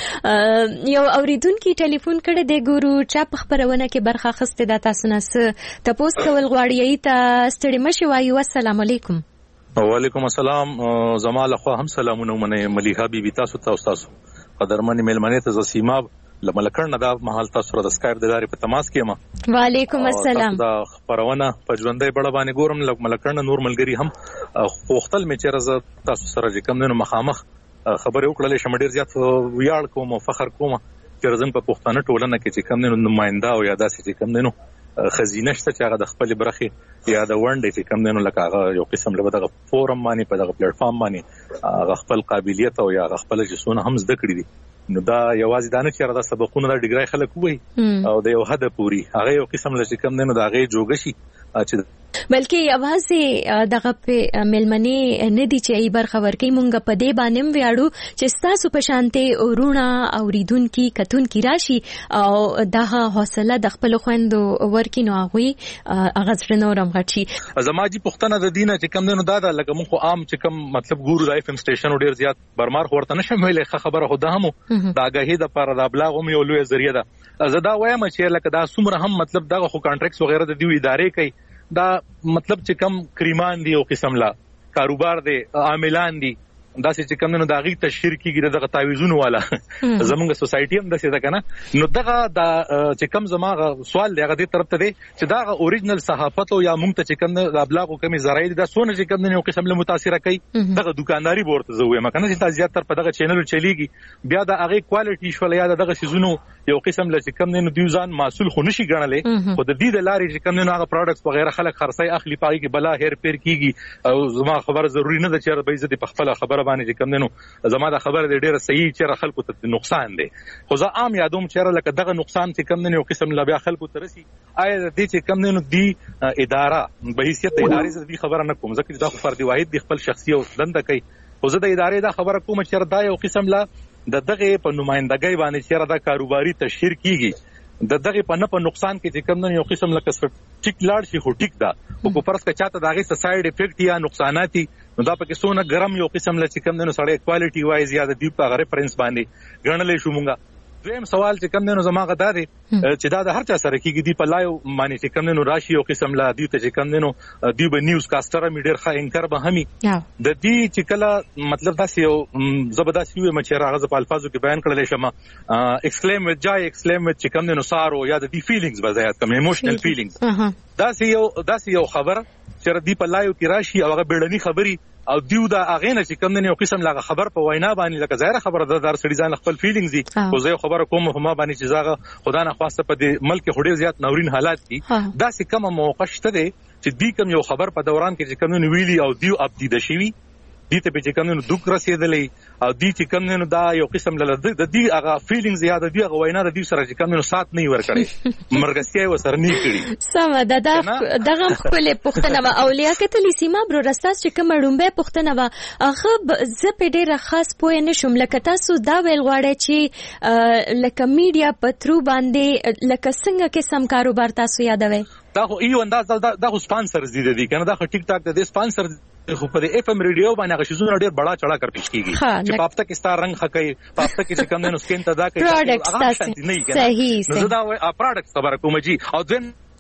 Speaker 7: خای یو اوریدونکو ټلیفون کړه د ګورو چا په خبرونه کې برخه اخیسته د تاسو نه څه تاسو کول غواړی ته ستړي مشي وایو. السلام علیکم.
Speaker 10: وعلیکم السلام. زمال خو هم سلامونه منه ملیحه بیبي تاسو ته استاد قدرمن ملمنه ته زسیماب لملکړنه دا محل تاسو را د سکایپ د لارې په تماس کې ما.
Speaker 7: وعلیکم السلام.
Speaker 10: دا خبرونه په ژوندۍ بڑا باندې ګورم لملکړنه نور ملګری هم خوختل می چیرې تاسو سره چې کم نه مخامخ خبرې وکړلې شم ډیر زیات ویاړ کوم او فخر کوم چې زم په پښتنه ټولنه کې چې کم نه نماینده او یا داسې چې کم نه خزینه شته چې هغه د خپل برخه یا د ونډې چې کم نه لکه هغه یو قسم له دغه فورم باندې په دغه پلیټ فارم باندې هغه خپل قابلیت او یا خپل جسونه هم زده کړی دي. نو دا یوازې دا نه چې دا سبقونه د ډیګری خلک وای او د یو حد پوری هغه یو قسم له کم نه دا هغه جوګ شي چې
Speaker 7: بلکې یوازې دغه په ملمنې نه دي چې ای برخه ورکې مونږ په دې باندې ویاړو چې تاسو په شانته ورونه اوریدونکو کتونکو راشي او دغه حوصله د خپل خويندو ورکې نو هغه څرنورم غټي.
Speaker 10: زما جی پښتنه د دینه چې کم نه دا لکه مونږ خو عام چې کم مطلب ګورو د اف ام سټیشن ډیر زیات برمار ورته نشم ویلې خبره خو ده هم دا غهې د پر د ابلاغ هم یو لوی ذریعہ ده. زه دا وایم چې لکه دا څومره هم مطلب دغه خو کانټریکټس وغیرہ د دیو ادارې کوي دا مطلب چې کم کریمان دی او قسم لا کاروبار دی عاملان دي دا چې کم نه داغي تشهیر کیږي دغه تعویذونه والا زمونږ سوسایټي هم دسه ده کنه. نو دغه دا چې کم زماغه سوال دی هغه دې طرف ته دی چې دا اوریجنل صحافت او یا مونږ ته چې کم نه ابلاغ او کمی ذرایع دا سونه چې کم نه یو قسم له متاثر کوي دغه دکانداري ورته زوې مکنه چې تاسو زیات تر په دغه چینل چلیږي بیا دا هغه کوالټي شول یا دغه سيزونو یو قسم له چې کم نه دیوزان مسول خو نشي ګڼلې خو د دې د لارې چې کم نه هغه پروډکټس وغیرہ خلک خرڅي اخلي پای کې بلا هیر پیر کیږي او زما خبر ضروری نه ده چې به عزت په خپل خبره باندې چې کم نه زما دا خبره ډیره صحیح چې خلکو ته نقصان دی خو زه عام یادوم چې لکه دغه نقصان چې کم نه یو قسم لا بیا خلکو ته رسی آیا دې چې کم نه دی اداره به حیثیت د ادارې دې خبره نه کوم ځکه دا فرد واحد د خپل شخصي او دنده کوي خو زه د ادارې دا خبره کوم چې دا یو قسم لا د دغه په نمائندګۍ باندې چې دا کاروباري تشهیر کیږي د دغه په نقصان کې چې کم نه یو قسم لکه ټیک لاړ شي خو ټیک دا او کو پرس کا چاته دغه سایډ افیکټ یا نقصانات نو دا پکې سونه ګرم یو قسم لکه کم نه سړی کوالټي وایز یا د دی په ریفرنس باندې ګڼلې شو مونږه. دویم سوال چې کم نه زما غدا دی چې دا د هر چا سره کېږي دی په لایو باندې چې کم نه راشي یو قسم لا دی ته چې کم نه دی به نیوز کاستر میډر ښه انکر به همي د دې چې کله مطلب دا یو زبردست یو مچ راغزه په الفاظو کې بیان کړل شم ایکسکلیم وذ جای ایکسکلیم وذ چې کم نه سارو یا د دی فیلینګز وزایت کم ایموشنل فیلینګز دا یو خبر چې دی په لایو کې راشي او هغه بیړنی خبري او دیو دا اغه نه چې کم نه یو قسم لا خبر په وینا باندې لکه ظاهر خبره ده در سړي ځان خپل فیلینګز دي خو زه خبره کوم هم باندې چې زاغه خدا نه خواسته په دې ملک هډیر زیات ناورین حالات دي دا چې کوم موقع شته دي چې دی کوم یو خبر په دوران کې چې کم نه ویلي او دیو اپډیټ شي دي ته به چې کم نه دوک رسیدلې او دی چې کم نه دا یو قسم له د دې هغه فیلینګز یا د دې هغه وینا د دې سره چې کم نه سات نه ور کړي مرګسیا و سر نه کړي
Speaker 7: سم دغه خپل پښتنه اولیا کتلی سیما برو رستاس چې کوم ډومبه پښتنه وا هغه ز په ډیره خاص پوه نه شوم لکه تاسو دا ویل غواړی چې لکه میډیا پترو باندې لکه څنګه قسم کاروبار تاسو یادوي
Speaker 10: دا خو یو انداز دا خو سپانسرز دي کنه دا خو ټیک ټاک د سپانسر خو په اف ام ریډیو باندې هغه شیزونه ډیر بڑا چڑا کر پیش کیږي چې پافته کې ستار رنگ خکې پافته کې کم نه سکین ته دا کوي
Speaker 7: پروډکټس صحیح
Speaker 10: نو دا پروډکټس خبره کوم جی او ځین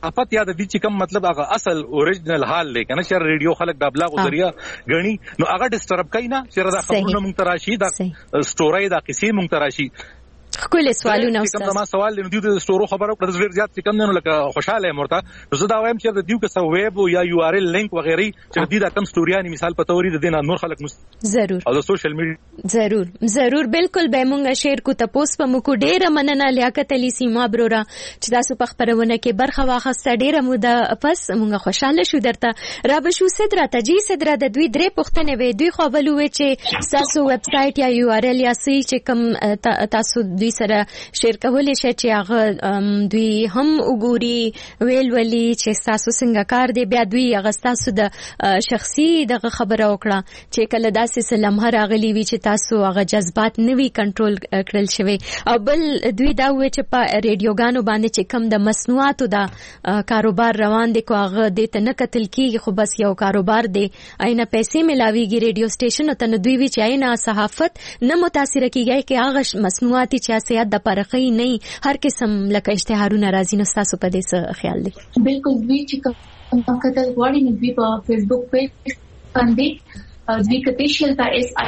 Speaker 10: صحافت یا د دې چې کوم مطلب هغه اصل اوریجنل حال دی کنه چې ریډیو خلک د ابلاغ ذریعہ غني نو هغه ډیسټرب کینا چې دا خبرونه مونږ تراشي دا سټوري دا کیسې مونږ تراشي
Speaker 7: خپل سوالونه
Speaker 10: استاد کوم ما سوال دی د سټورو خبرو کړه ډیر زیات چې کوم نه لکه خوشاله مرته زه دا وایم چې د دیو کې سو ویب او یا یو ار ال لینک وغیرہ چې د دې کوم سټوریانی مثال په توري د دینه نور خلک
Speaker 7: ضرور
Speaker 10: او د سوشل میډیا
Speaker 7: ضرور بالکل به مونږه شیر کو تاسو په مکو ډیره مننه لیاقت علي سیما برورا چې تاسو په خبرونه کې برخه واخسته ډیره موده پس مونږه خوشاله شو درته را بشو صدره د دوی درې پښتنې وې دوی خو ولوي چې تاسو ویب سټ یا یو ار ال یا سی چې کوم تاسو دوی سره شیر کولای شي چې هغه دوی هم وګوري ویلي چې تاسو څنګه کار دی بیا دوی هغه تاسو د شخصي دغه خبره وکړه چې کله داسې سلام راغلی وي چې تاسو هغه جذبات نوي کنټرول کړل شوی او بل دوی دا وایي چې په ریډیوګانو باندې چې کم د مصنوعاتو دا کاروبار روان دي کو هغه د ته نه قتل کیږي خو بس یو کاروبار دی اینه پیسې ملاويږي ریډیو سټیشن ته نو دوی وی چې اینه صحافت نه متاثر کیږي چې هغه مصنوعاتي چې سیاست د پرخی نه هر قسم لکه اشتهارونه راځي نو تاسو په دې څه خیال دی
Speaker 9: بالکل دوی چې کتل غواړي نو دوی په فیسبوک پیج باندې دوی کتیشل تا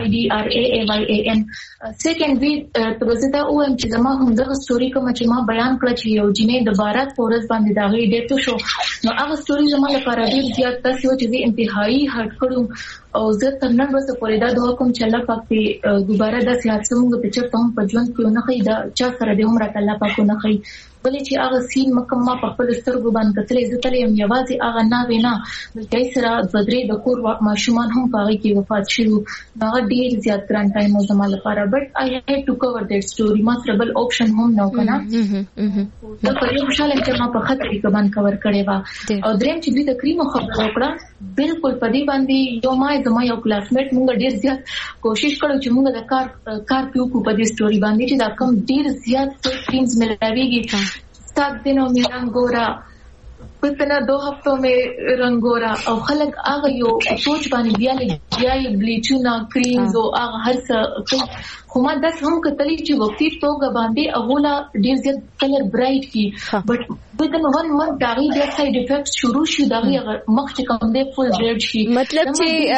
Speaker 9: SIDRAAYAN سیکنډ وی تبزتا او ام چې زما هم دغه ستوري کوم چې ما بیان کړ چې یو جنې د بارات فورس باندې دا غي ډېر تو شو نو هغه ستوري زما لپاره ډېر زیات تاسو چې انتهایی هټ کړو او زه تر نن ورځې پورې دا دوه کوم چې الله پاک په دوباره د سیاست موږ په چرته هم په ژوند کې نه خي دا چا سره دې عمر الله پاک نه خي ولې چې هغه سین مکمه په خپل سترګو باندې کتلې زه تلې یم یوازې هغه نه وینا بلکې سره بدرې د کور ماشومان هم پاره کې وفات شو هغه ډیر زیات ګران ټایم زما لپاره بټ I had to cover that story ما سره بل آپشن هم نه وکنه دا په یو خوشاله چې ما په خطرې کې باندې کور کړې و او دریم چې دوی د کریم خبر وکړه بالکل په دې باندې یو ما زما یو کلاسمیټ مونږ ډیر زیات کوشش کړو چې مونږ د کار پیو کو په دې سټوري باندې چې دا کوم ډیر زیات سکرینز ملويږي 7 दिनों में रंगोरा पितना 2 हफ्तों में रंगोरा और खलक आगे यो सोच पानी दिया ले या ये ब्लीचुना क्रीम्स ओ आगे हर सा خو داس هم کتلی چې وختي توګه باندې اغولا ډیر زیات کلر برایټ کی بټ within 1 month دا غي د ساید افیکټس شروع شي دا غي مخ چې کوم دی فل ریډ شي
Speaker 7: مطلب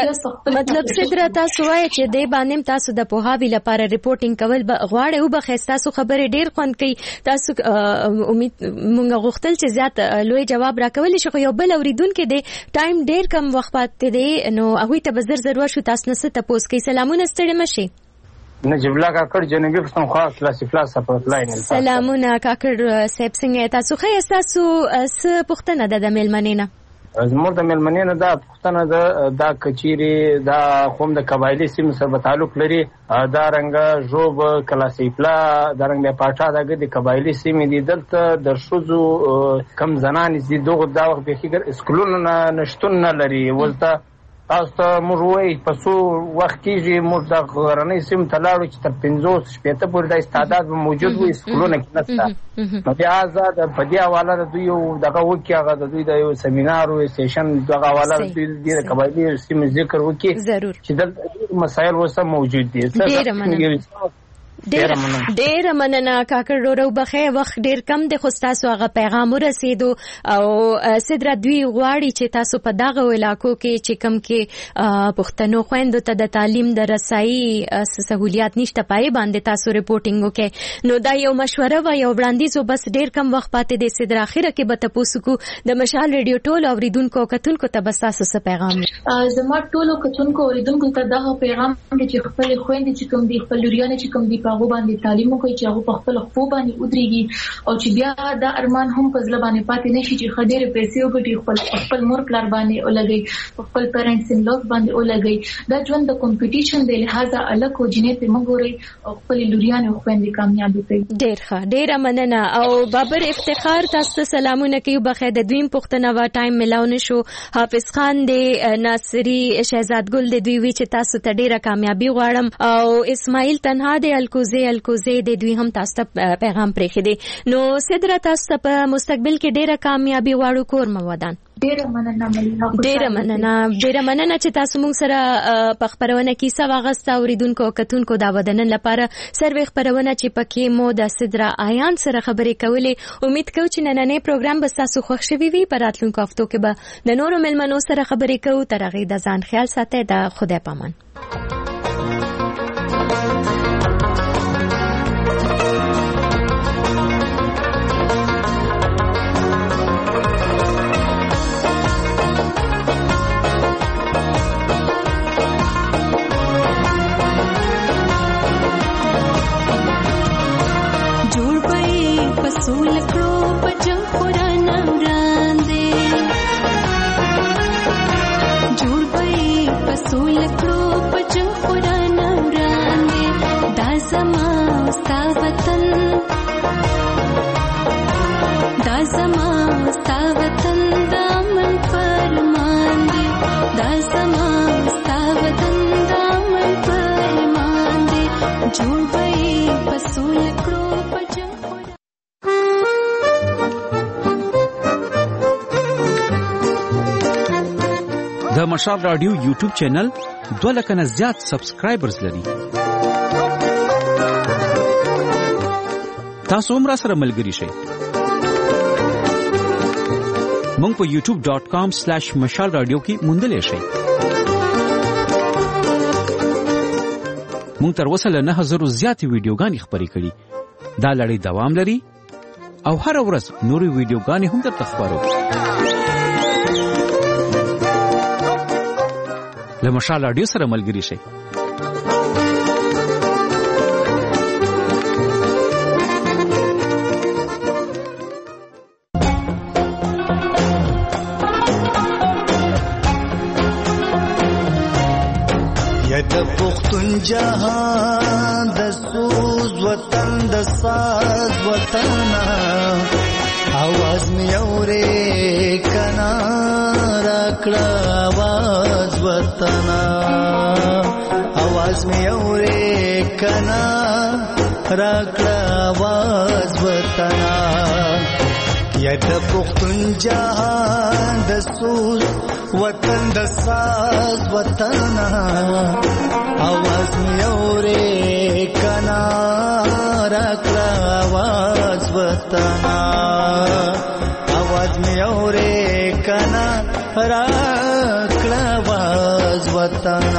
Speaker 7: چې درته تاسو وایي چې د باندې تاسو د پوهاوی لپاره ریپورتینګ کول غواړي او بخښ تاسو خبره ډیر خوند کوي تاسو امید مونږ غوښتل چې زیات لوی جواب راکول شي خو یو بل اوریدونکو دی ټایم ډیر کم وخت پاتې دی نو هغه ته بزر ضرورت شو تاسو نه ست تاسو کوي سلامونه ستړي مشي
Speaker 11: نجیب الله کاکړ جنوبي پښتونخوا کلاس سپورټ لاین
Speaker 7: سلامونه کاکړ صاحب څنګه تاسو خیر تاسو س پښتنه د ملمنینه
Speaker 11: زموږ د ملمنینه دا پښتنه دا کچيري دا قوم د قبایلی سیمه سره تعلق لري دا رنګ جوب کلاسیپلا دا رنګ پاټا د قبایلی سیمه دي دلته د شوزو کم زنان دي دغه دا وخت به خګر اسکولونه نشټون نه لري ولته تاسو موږ وایي په څو وخت کې موږ د غرنۍ سیم تلاړو چې تر 50 شپته پورې د استعداد موجود وي سکولونه کې نشته نو بیا آزاد په دې حواله د دوی دغه وکي هغه د دوی د یو سیمینار او سیشن دغه حواله د دوی د قبایلی سیم ذکر وکي چې د مسایل وسه موجود دي
Speaker 7: ډیر مننه کاکړ ورو بخې وخت ډیر کم د خو تاسو هغه پیغام ورسېدو او صدر دوی غواړي چې تاسو په دغه علاقو کې چې کم کې پښتنو خويندو ته د تعلیم د رسایي سہولیات نشته پای باندې تاسو ریپورتینګ وکړي نو دا یو مشوره و یو وړاندیز بس ډیر کم وخت پاتې د صدر اخره کې به تاسو کو د مشال ریډیو ټول اوریدونکو کتونکو ته بس تاسو څه پیغام
Speaker 9: زما ټولو کتونکو اوریدونکو ته دا پیغام چې خپل خويندې چې کوم دي خپل لوريانې چې کوم دي هغه باندې تعلیم کوي چې هغه په خپل خو باندې ودرېږي او چې بیا دا ارمان هم په ځل باندې پاتې نشي چې خډېر پیسې وګټي خپل مور پلار باندې ولګي خپل پیرنټس ان لوز باندې ولګي دا ژوند د کمپټیشن دی لہذا الګ او جنې ته مګوري او خپل لوريان او خويندې کامیاب کړي
Speaker 7: ډېر ښه ډېر مننه او بابر افتخار تاسو سلامونه کوي بخیر د دویم پښتنه وا ټایم ملاونه شو حافظ خان دی ناصری شهزاد ګل دی دوی چې تاسو ته ډېره کامیابی غواړم او اسماعیل تنها دی الکوزي د دوی هم تاسو ته پیغام پرېښی دی. نو سدره تاسو ته په مستقبل کې ډیره کامیابی واړو کور مودان.
Speaker 9: ډیره مننه
Speaker 7: چې تاسو موږ سره په خبرونه کې څه واغسته اوریدونکو کتونکو دا ودنن لپاره سروي خبرونه چې پکې مو د سدره آیان سره خبرې کولې. امید کوم چې نننې پروګرام به تاسو خوښ شوي وي. په راتلونکو هفتو کې به د نورو ملمنو سره خبرې کوو. تر هغې د ځان خیال ساتئ. د خدای پامان.
Speaker 1: د مشال رادیو یوټیوب چینل 2 لک نه زیات سبسکرایبرز لري. تاسو هم را سره ملګری شئ. مونږ په youtube.com/مشال رادیو کې موندلې شئ. مونږ تر اوسه له 9000 زیاتې ویډیوګانې خپرې کړې. دا لړۍ دوام لري او هر ورځ نورې ویډیوګانې هم درته خپرو. له مشال رادیو سره ملګری شئ.
Speaker 12: د پختون جهان د سوز وطن د ساز وطن आवाज می اورې کنا راکړه आवाज وطن आवाज می اورې کنا راکړه आवाज وطن یا د پختون جهان د سوز وطن د ساز وطن आवाज می اورې کنا راکړه आवाज وطن आवाज می اورې کنا راکړه आवाज وطن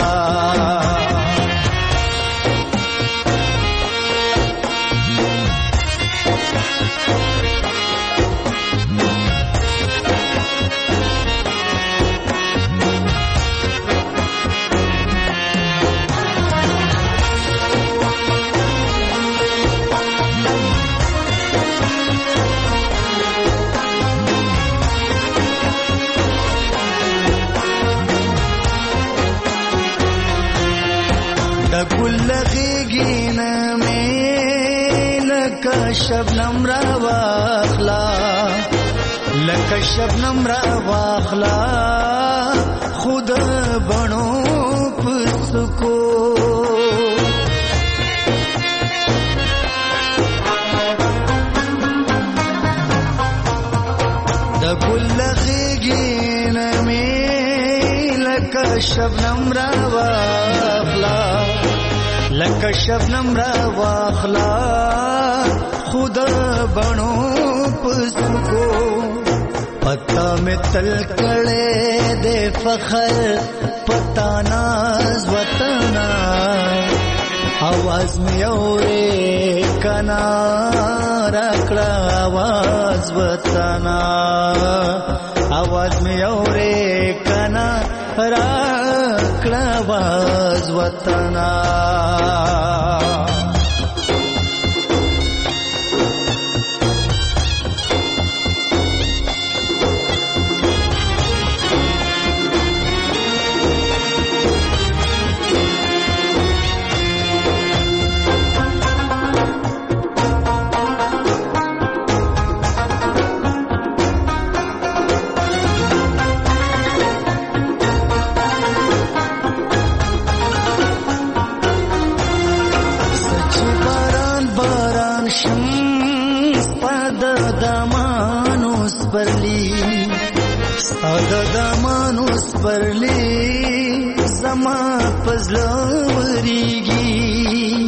Speaker 12: گلغیگین میں لکا شبنم را واخلا لکا شبنم را واخلا خود بنو پسکو دا گلغیگین میں لکا شبنم را واخلا لکه شبنم را واخلا خود بنو پسکو پتا میں تل کڑے دے فخر پتا ناز وطنا आवाज میں اورے کنا راکڑا आवाज وطنا आवाज میں اورے کنا راکڑا आवाज وطنا سپرلی زما پزلا وریږي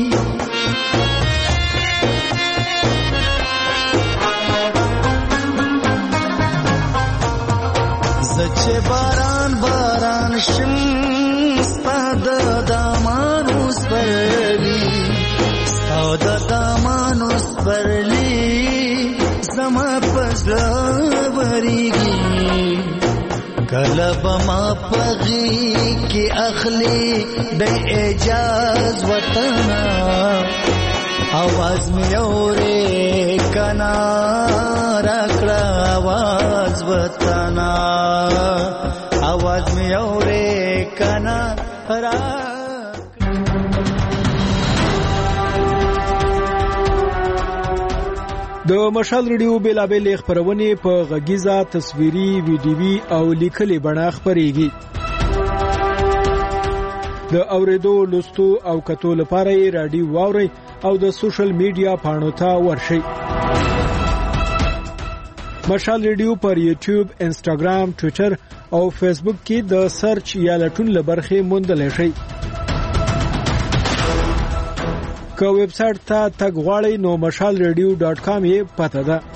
Speaker 12: زچ باران باران شم ستاد دامانو سپرلی ستاد دامانو سپرلی زما پزلا وریږي کلب ما پغی کی اخلی د اعجاز وطنا आवाज में औरे कना रखड़ा आवाज बताना आवाज में औरे कना
Speaker 13: د مشال ریډیو بیلابل خبرونه په غږیزه تصویري ویډیوي او لیکلي بڼه خبريږي د اوریدو لوستو او کتو لپاره رادیو واوري او د سوشل میډیا پاڼو ته ورشي مشال ریډیو پر یوټیوب انستګرام ټوئیټر او فیسبوک کې د سرچ یا لټون لبرخه موندل شي که ویب سټ ته تګ غواړئ نو mashalradio.com یې پته ده